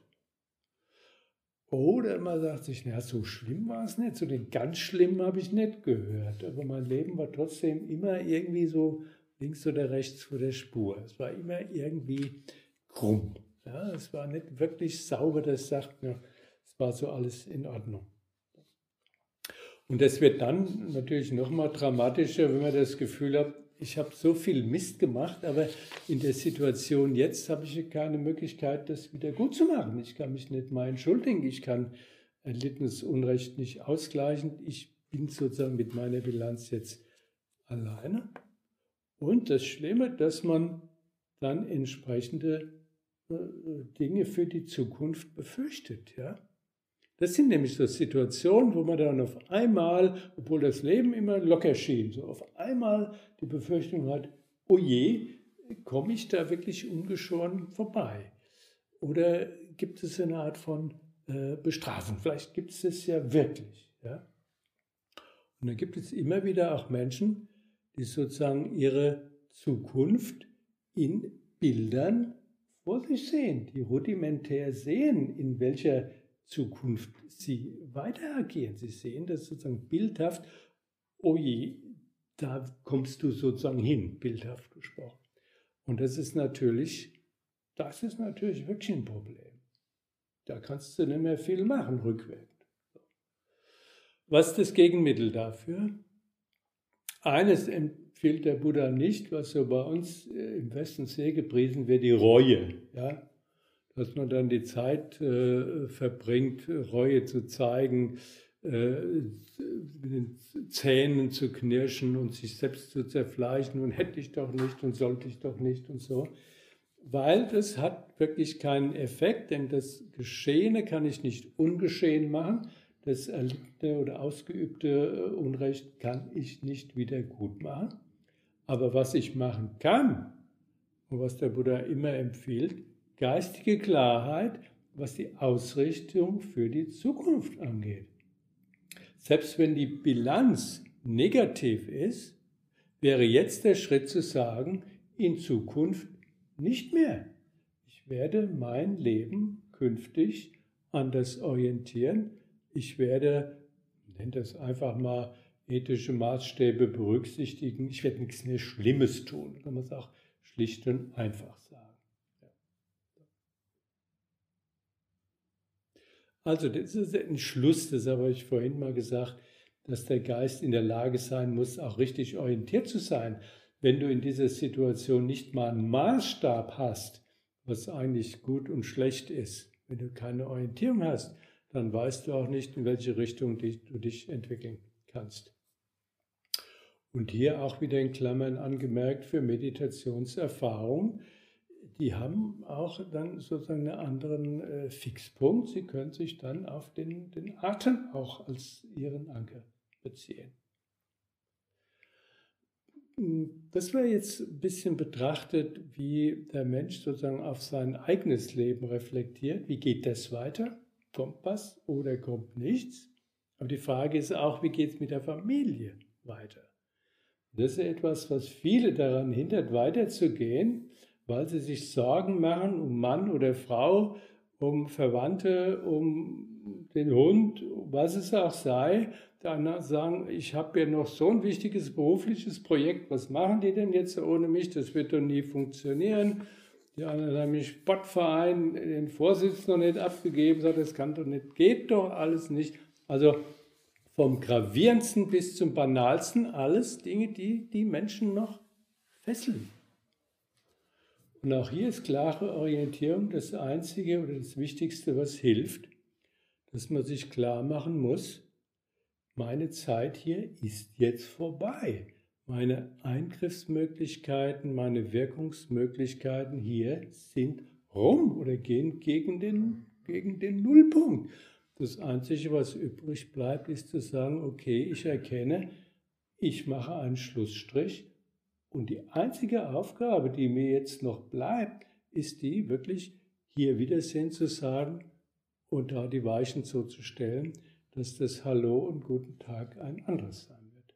Oder man sagt sich, na, so schlimm war es nicht, so den ganz Schlimmen habe ich nicht gehört, aber mein Leben war trotzdem immer irgendwie so links oder rechts vor der Spur. Es war immer irgendwie krumm. Ja, es war nicht wirklich sauber, das sagt, ja, es war so alles in Ordnung. Und das wird dann natürlich noch mal dramatischer, wenn man das Gefühl hat, ich habe so viel Mist gemacht, aber in der Situation jetzt habe ich keine Möglichkeit, das wieder gut zu machen. Ich kann mich nicht mal entschuldigen, ich kann erlittenes Unrecht nicht ausgleichen. Ich bin sozusagen mit meiner Bilanz jetzt alleine. Und das Schlimme, dass man dann entsprechende äh, Dinge für die Zukunft befürchtet. Ja? Das sind nämlich so Situationen, wo man dann auf einmal, obwohl das Leben immer locker schien, so auf einmal die Befürchtung hat, oh je, komme ich da wirklich ungeschoren vorbei? Oder gibt es eine Art von äh, Bestrafung? Vielleicht gibt es es ja wirklich. Ja? Und dann gibt es immer wieder auch Menschen, die sozusagen ihre Zukunft in Bildern vor sich sehen, die rudimentär sehen, in welcher Zukunft sie weiter agieren. Sie sehen das sozusagen bildhaft, oh je, da kommst du sozusagen hin, bildhaft gesprochen. Und das ist natürlich, das ist natürlich wirklich ein Problem. Da kannst du nicht mehr viel machen, rückwärts. Was ist das Gegenmittel dafür? Eines empfiehlt der Buddha nicht, was so bei uns im Westen sehr gepriesen wird, die Reue. Ja? Dass man dann die Zeit äh, verbringt, Reue zu zeigen, äh, mit den Zähnen zu knirschen und sich selbst zu zerfleischen und hätte ich doch nicht und sollte ich doch nicht und so. Weil das hat wirklich keinen Effekt, denn das Geschehene kann ich nicht ungeschehen machen, das erlittene oder ausgeübte Unrecht kann ich nicht wieder gut machen. Aber was ich machen kann und was der Buddha immer empfiehlt, geistige Klarheit, was die Ausrichtung für die Zukunft angeht. Selbst wenn die Bilanz negativ ist, wäre jetzt der Schritt zu sagen, in Zukunft nicht mehr. Ich werde mein Leben künftig anders orientieren. Ich werde, ich nenne das einfach mal, ethische Maßstäbe berücksichtigen. Ich werde nichts mehr Schlimmes tun, kann man es auch schlicht und einfach sagen. Also das ist ein Schluss, das habe ich vorhin mal gesagt, dass der Geist in der Lage sein muss, auch richtig orientiert zu sein. Wenn du in dieser Situation nicht mal einen Maßstab hast, was eigentlich gut und schlecht ist, wenn du keine Orientierung hast, dann weißt du auch nicht, in welche Richtung du dich entwickeln kannst. Und hier auch wieder in Klammern angemerkt für Meditationserfahrung, die haben auch dann sozusagen einen anderen äh, Fixpunkt. Sie können sich dann auf den, den Atem auch als ihren Anker beziehen. Das war jetzt ein bisschen betrachtet, wie der Mensch sozusagen auf sein eigenes Leben reflektiert. Wie geht das weiter? Kommt was oder kommt nichts? Aber die Frage ist auch, wie geht es mit der Familie weiter? Das ist etwas, was viele daran hindert, weiterzugehen, weil sie sich Sorgen machen um Mann oder Frau, um Verwandte, um den Hund, was es auch sei. Dann sagen, ich habe ja noch so ein wichtiges berufliches Projekt, was machen die denn jetzt ohne mich? Das wird doch nie funktionieren. Die anderen haben den Sportverein, den Vorsitz noch nicht abgegeben, sagt, das kann doch nicht, geht doch alles nicht. Also vom Gravierendsten bis zum Banalsten, alles Dinge, die die Menschen noch fesseln. Und auch hier ist klare Orientierung das Einzige oder das Wichtigste, was hilft, dass man sich klar machen muss, meine Zeit hier ist jetzt vorbei. Meine Eingriffsmöglichkeiten, meine Wirkungsmöglichkeiten hier sind rum oder gehen gegen den, gegen den Nullpunkt. Das Einzige, was übrig bleibt, ist zu sagen, okay, ich erkenne, ich mache einen Schlussstrich und die einzige Aufgabe, die mir jetzt noch bleibt, ist die, wirklich hier Wiedersehen zu sagen und da die Weichen so zu stellen, dass das Hallo und Guten Tag ein anderes sein wird.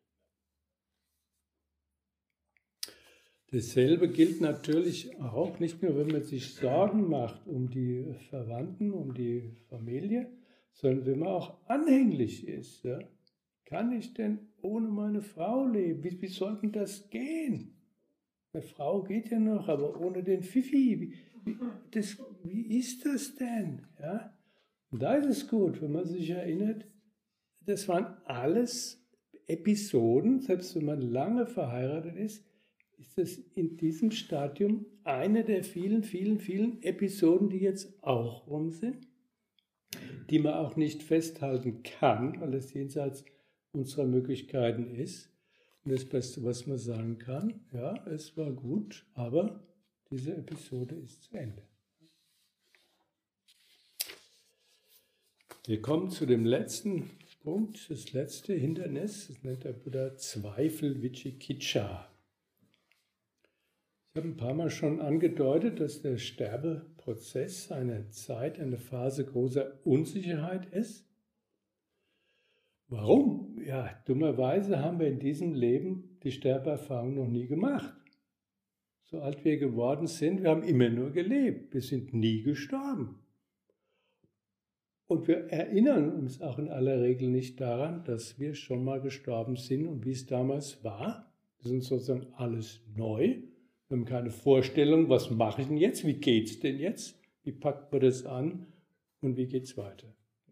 Dasselbe gilt natürlich auch, nicht nur, wenn man sich Sorgen macht um die Verwandten, um die Familie, sondern wenn man auch anhänglich ist. Ja? Kann ich denn ohne meine Frau leben? Wie, wie soll denn das gehen? Eine Frau geht ja noch, aber ohne den Fifi, wie, wie, das, wie ist das denn? Ja? Und da ist es gut, wenn man sich erinnert, das waren alles Episoden, selbst wenn man lange verheiratet ist, ist das in diesem Stadium eine der vielen, vielen, vielen Episoden, die jetzt auch rum sind, die man auch nicht festhalten kann, weil es jenseits unserer Möglichkeiten ist. Und das Beste, was man sagen kann, ja, es war gut, aber diese Episode ist zu Ende. Wir kommen zu dem letzten Punkt, das letzte Hindernis, das nennt der Buddha Zweifel, Vicikiccha. Ich habe ein paar Mal schon angedeutet, dass der Sterbeprozess eine Zeit, eine Phase großer Unsicherheit ist. Warum? Ja, dummerweise haben wir in diesem Leben die Sterbeerfahrung noch nie gemacht. So alt wir geworden sind, wir haben immer nur gelebt, wir sind nie gestorben. Und wir erinnern uns auch in aller Regel nicht daran, dass wir schon mal gestorben sind und wie es damals war. Das ist uns sozusagen alles neu. Wir haben keine Vorstellung, was mache ich denn jetzt, wie geht es denn jetzt, wie packt man das an und wie geht es weiter.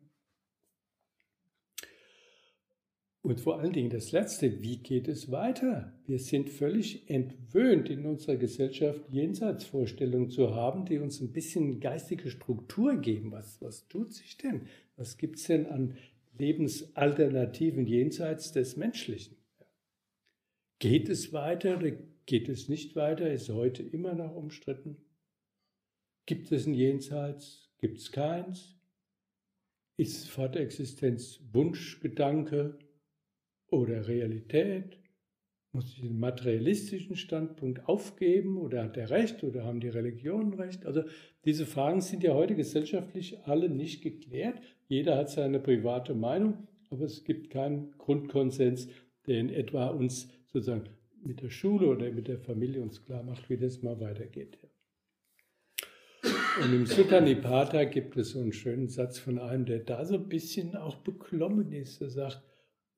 Und vor allen Dingen das Letzte, wie geht es weiter? Wir sind völlig entwöhnt in unserer Gesellschaft, Jenseitsvorstellungen zu haben, die uns ein bisschen geistige Struktur geben. Was, was tut sich denn? Was gibt es denn an Lebensalternativen jenseits des Menschlichen? Geht es weiter oder geht es nicht weiter? Ist heute immer noch umstritten. Gibt es ein Jenseits? Gibt es keins? Ist Vaterexistenz Wunschgedanke oder Realität? Muss ich den materialistischen Standpunkt aufgeben oder hat er recht oder haben die Religionen recht? Also diese Fragen sind ja heute gesellschaftlich alle nicht geklärt. Jeder hat seine private Meinung, aber es gibt keinen Grundkonsens, der in etwa uns sozusagen mit der Schule oder mit der Familie uns klar macht, wie das mal weitergeht. Und im Sutta Nipata gibt es so einen schönen Satz von einem, der da so ein bisschen auch beklommen ist. Der sagt,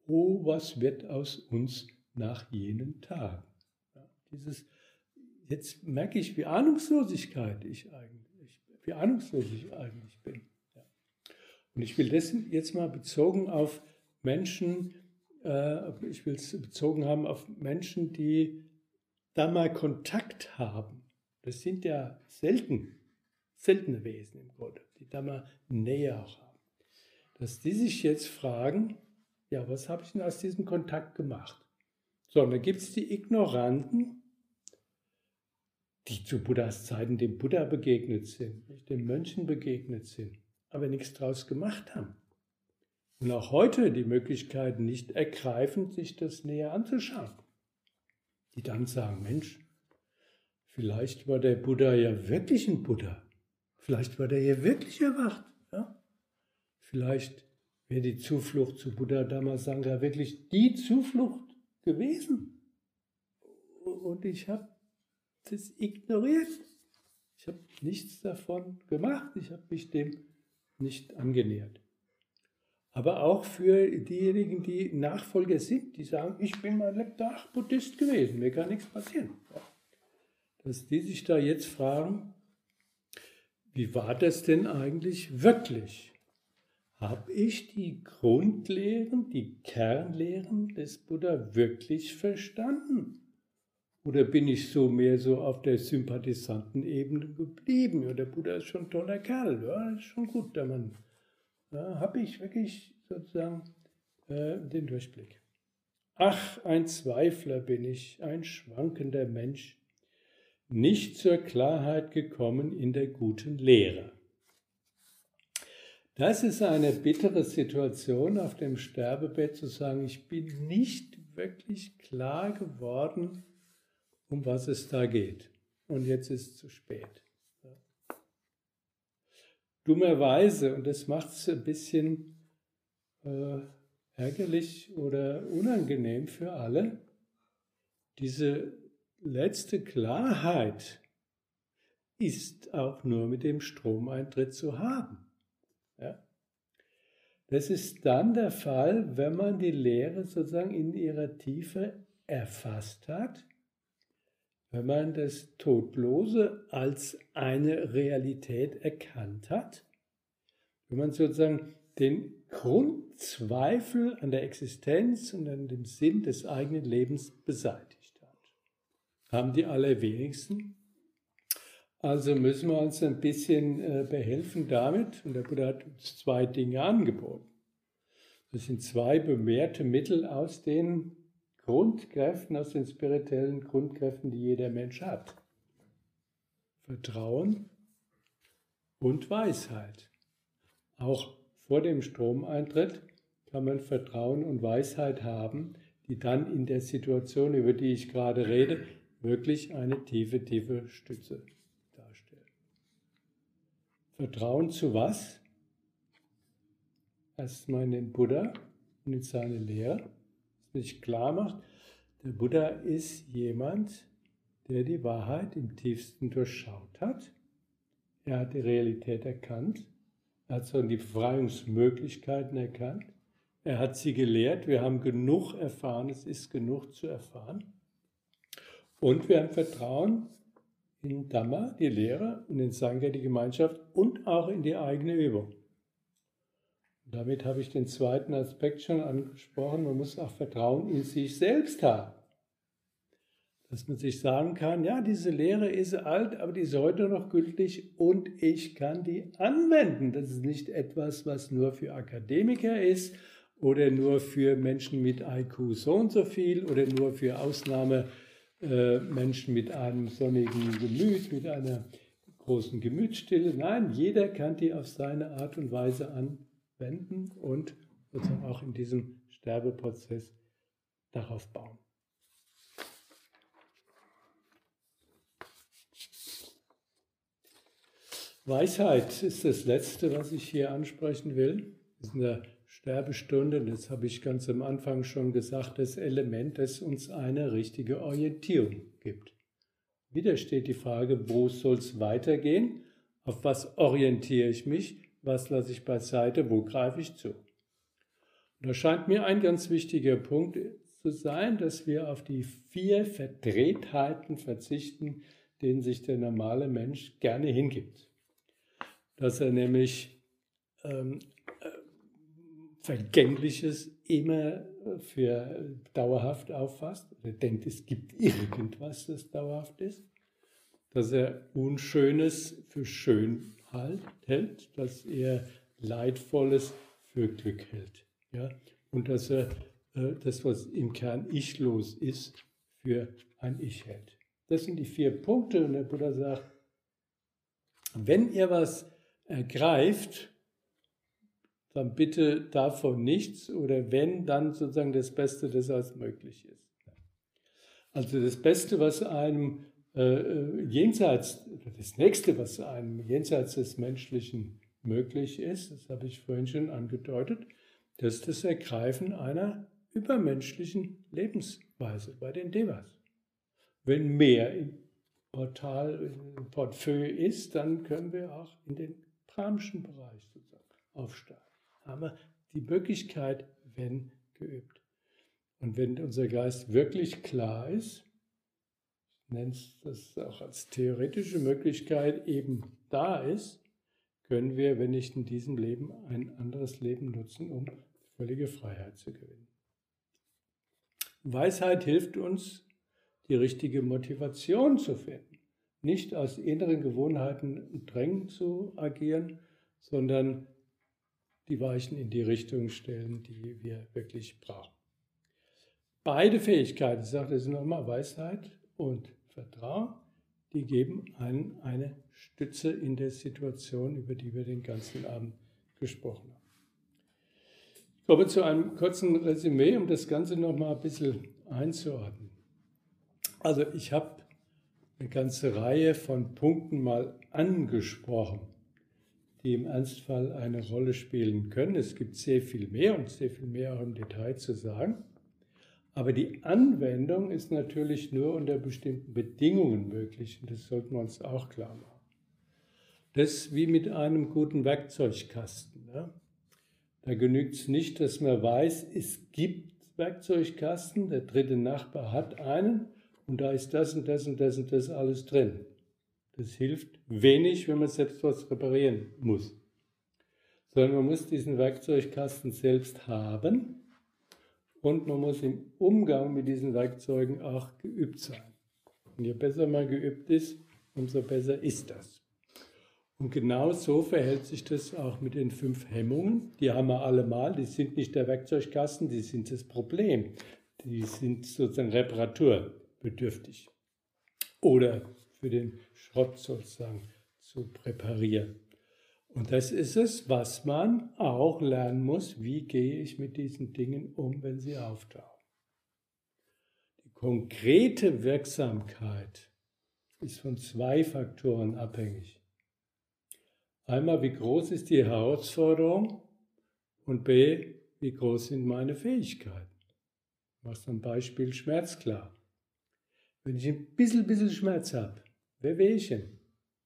oh, was wird aus uns nach jenen Tagen? Ja, dieses, jetzt merke ich, wie Ahnungslosigkeit ich eigentlich, wie ahnungslos ich eigentlich bin. Ja. Und ich will das jetzt mal bezogen auf Menschen, äh, ich will es bezogen haben auf Menschen, die da mal Kontakt haben. Das sind ja selten, seltene Wesen im Grunde, die da mal Nähe auch haben. Dass die sich jetzt fragen, ja, was habe ich denn aus diesem Kontakt gemacht? So, und dann gibt es die Ignoranten, die zu Buddhas Zeiten dem Buddha begegnet sind, den Mönchen begegnet sind, aber nichts draus gemacht haben. Und auch heute die Möglichkeit nicht ergreifen, sich das näher anzuschauen. Die dann sagen, Mensch, vielleicht war der Buddha ja wirklich ein Buddha. Vielleicht war der ja wirklich erwacht. Ja? Vielleicht wäre die Zuflucht zu Buddha Dhammasangha wirklich die Zuflucht gewesen. Und ich habe das ignoriert. Ich habe nichts davon gemacht. Ich habe mich dem nicht angenähert. Aber auch für diejenigen, die Nachfolger sind, die sagen, ich bin mein Lebtag Buddhist gewesen, mir kann nichts passieren. Dass die sich da jetzt fragen, wie war das denn eigentlich wirklich? Habe ich die Grundlehren, die Kernlehren des Buddha wirklich verstanden? Oder bin ich so mehr so auf der Sympathisantenebene geblieben? Ja, der Buddha ist schon ein toller Kerl, ja, ist schon gut, der Mann. Ja, habe ich wirklich sozusagen äh, den Durchblick. Ach, ein Zweifler bin ich, ein schwankender Mensch, nicht zur Klarheit gekommen in der guten Lehre. Das ist eine bittere Situation, auf dem Sterbebett zu sagen, ich bin nicht wirklich klar geworden, um was es da geht. Und jetzt ist es zu spät. Dummerweise, und das macht es ein bisschen äh, ärgerlich oder unangenehm für alle, diese letzte Klarheit ist auch nur mit dem Stromeintritt zu haben. Ja? Das ist dann der Fall, wenn man die Lehre sozusagen in ihrer Tiefe erfasst hat, wenn man das Todlose als eine Realität erkannt hat, wenn man sozusagen den Grundzweifel an der Existenz und an dem Sinn des eigenen Lebens beseitigt hat. Haben die allerwenigsten. Also müssen wir uns ein bisschen behelfen damit, und der Buddha hat uns zwei Dinge angeboten. Das sind zwei bewährte Mittel aus den Grundkräften, aus den spirituellen Grundkräften, die jeder Mensch hat. Vertrauen und Weisheit. Auch vor dem Stromeintritt kann man Vertrauen und Weisheit haben, die dann in der Situation, über die ich gerade rede, wirklich eine tiefe, tiefe Stütze darstellen. Vertrauen zu was? Erstmal in den Buddha und in seine Lehre, dass man sich klar macht, der Buddha ist jemand, der die Wahrheit im tiefsten durchschaut hat. Er hat die Realität erkannt. Er hat so die Befreiungsmöglichkeiten erkannt. Er hat sie gelehrt. Wir haben genug erfahren. Es ist genug zu erfahren. Und wir haben Vertrauen in Dhamma, die Lehre, und in Sangha, die Gemeinschaft, und auch in die eigene Übung. Und damit habe ich den zweiten Aspekt schon angesprochen. Man muss auch Vertrauen in sich selbst haben. Dass man sich sagen kann, ja, diese Lehre ist alt, aber die ist heute noch gültig und ich kann die anwenden. Das ist nicht etwas, was nur für Akademiker ist oder nur für Menschen mit I Q so und so viel oder nur für Ausnahmemenschen mit einem sonnigen Gemüt, mit einer großen Gemütsstille. Nein, jeder kann die auf seine Art und Weise anwenden und sozusagen auch in diesem Sterbeprozess darauf bauen. Weisheit ist das Letzte, was ich hier ansprechen will. Das ist in der Sterbestunde, das habe ich ganz am Anfang schon gesagt, das Element, das uns eine richtige Orientierung gibt. Wieder steht die Frage, wo soll es weitergehen? Auf was orientiere ich mich? Was lasse ich beiseite? Wo greife ich zu? Und da scheint mir ein ganz wichtiger Punkt zu sein, dass wir auf die vier Verdrehtheiten verzichten, denen sich der normale Mensch gerne hingibt. Dass er nämlich ähm, Vergängliches immer für dauerhaft auffasst oder denkt, es gibt irgendwas, das dauerhaft ist, dass er Unschönes für schön halt, hält, dass er Leidvolles für Glück hält, ja? Und dass er äh, das, was im Kern ichlos ist, für ein Ich hält. Das sind die vier Punkte und der Buddha sagt, wenn ihr was ergreift, dann bitte davon nichts oder wenn, dann sozusagen das Beste, das als möglich ist. Also das Beste, was einem äh, jenseits, das Nächste, was einem jenseits des Menschlichen möglich ist, das habe ich vorhin schon angedeutet, das ist das Ergreifen einer übermenschlichen Lebensweise bei den Devas. Wenn mehr im Portal, im Portfolio ist, dann können wir auch in den brahmischen Bereich sozusagen aufsteigen. Haben wir die Möglichkeit, wenn geübt. Und wenn unser Geist wirklich klar ist, ich nenne es das auch als theoretische Möglichkeit, eben da ist, können wir, wenn nicht in diesem Leben, ein anderes Leben nutzen, um völlige Freiheit zu gewinnen. Weisheit hilft uns, die richtige Motivation zu finden. Nicht aus inneren Gewohnheiten und Drängen zu agieren, sondern die Weichen in die Richtung stellen, die wir wirklich brauchen. Beide Fähigkeiten, ich sage das nochmal, Weisheit und Vertrauen, die geben einen eine Stütze in der Situation, über die wir den ganzen Abend gesprochen haben. Ich komme zu einem kurzen Resümee, um das Ganze nochmal ein bisschen einzuordnen. Also ich habe eine ganze Reihe von Punkten mal angesprochen, die im Ernstfall eine Rolle spielen können. Es gibt sehr viel mehr und sehr viel mehr auch im Detail zu sagen. Aber die Anwendung ist natürlich nur unter bestimmten Bedingungen möglich. Und das sollten wir uns auch klar machen. Das ist wie mit einem guten Werkzeugkasten. Ja? Da genügt es nicht, dass man weiß, es gibt Werkzeugkasten, der dritte Nachbar hat einen und da ist das und das und das und das alles drin. Das hilft wenig, wenn man selbst was reparieren muss. Sondern man muss diesen Werkzeugkasten selbst haben und man muss im Umgang mit diesen Werkzeugen auch geübt sein. Und je besser man geübt ist, umso besser ist das. Und genau so verhält sich das auch mit den fünf Hemmungen. Die haben wir alle mal, die sind nicht der Werkzeugkasten, die sind das Problem. Die sind sozusagen reparaturbedürftig. Oder für den Schrott sozusagen zu präparieren. Und das ist es, was man auch lernen muss, wie gehe ich mit diesen Dingen um, wenn sie auftauchen. Die konkrete Wirksamkeit ist von zwei Faktoren abhängig. Einmal, wie groß ist die Herausforderung und b, wie groß sind meine Fähigkeiten. Ich mache am Beispiel Schmerz klar. Wenn ich ein bisschen, bisschen Schmerz habe, Wehwehchen,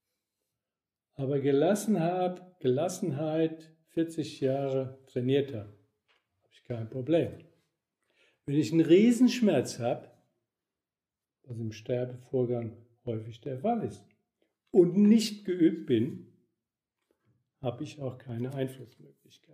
aber gelassen habe, Gelassenheit, vierzig Jahre trainiert habe, habe ich kein Problem. Wenn ich einen Riesenschmerz habe, was im Sterbevorgang häufig der Fall ist, und nicht geübt bin, habe ich auch keine Einflussmöglichkeit.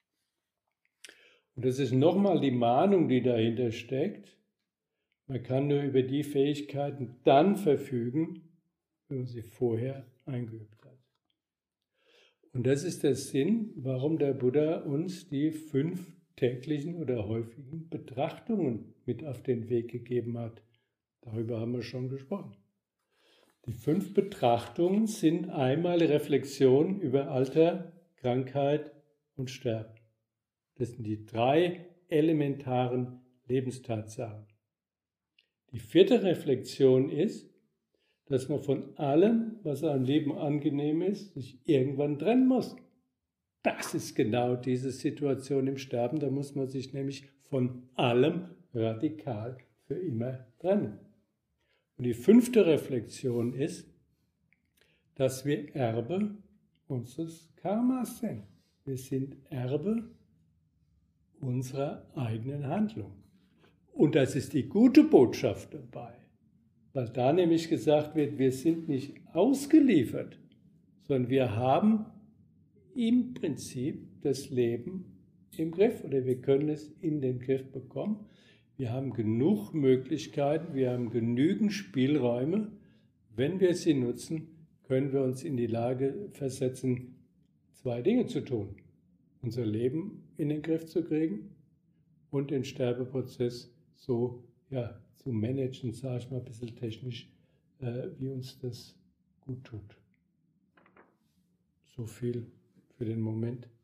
Und das ist nochmal die Mahnung, die dahinter steckt. Man kann nur über die Fähigkeiten dann verfügen, wenn man sie vorher eingeübt hat. Und das ist der Sinn, warum der Buddha uns die fünf täglichen oder häufigen Betrachtungen mit auf den Weg gegeben hat. Darüber haben wir schon gesprochen. Die fünf Betrachtungen sind einmal Reflexion über Alter, Krankheit und Sterben. Das sind die drei elementaren Lebenstatsachen. Die vierte Reflexion ist, dass man von allem, was am Leben angenehm ist, sich irgendwann trennen muss. Das ist genau diese Situation im Sterben. Da muss man sich nämlich von allem radikal für immer trennen. Und die fünfte Reflexion ist, dass wir Erbe unseres Karmas sind. Wir sind Erbe unserer eigenen Handlung. Und das ist die gute Botschaft dabei, weil da nämlich gesagt wird, wir sind nicht ausgeliefert, sondern wir haben im Prinzip das Leben im Griff oder wir können es in den Griff bekommen. Wir haben genug Möglichkeiten, wir haben genügend Spielräume. Wenn wir sie nutzen, können wir uns in die Lage versetzen, zwei Dinge zu tun. Unser Leben in den Griff zu kriegen und den Sterbeprozess so ja, zu managen, sage ich mal ein bisschen technisch, äh, wie uns das gut tut. So viel für den Moment.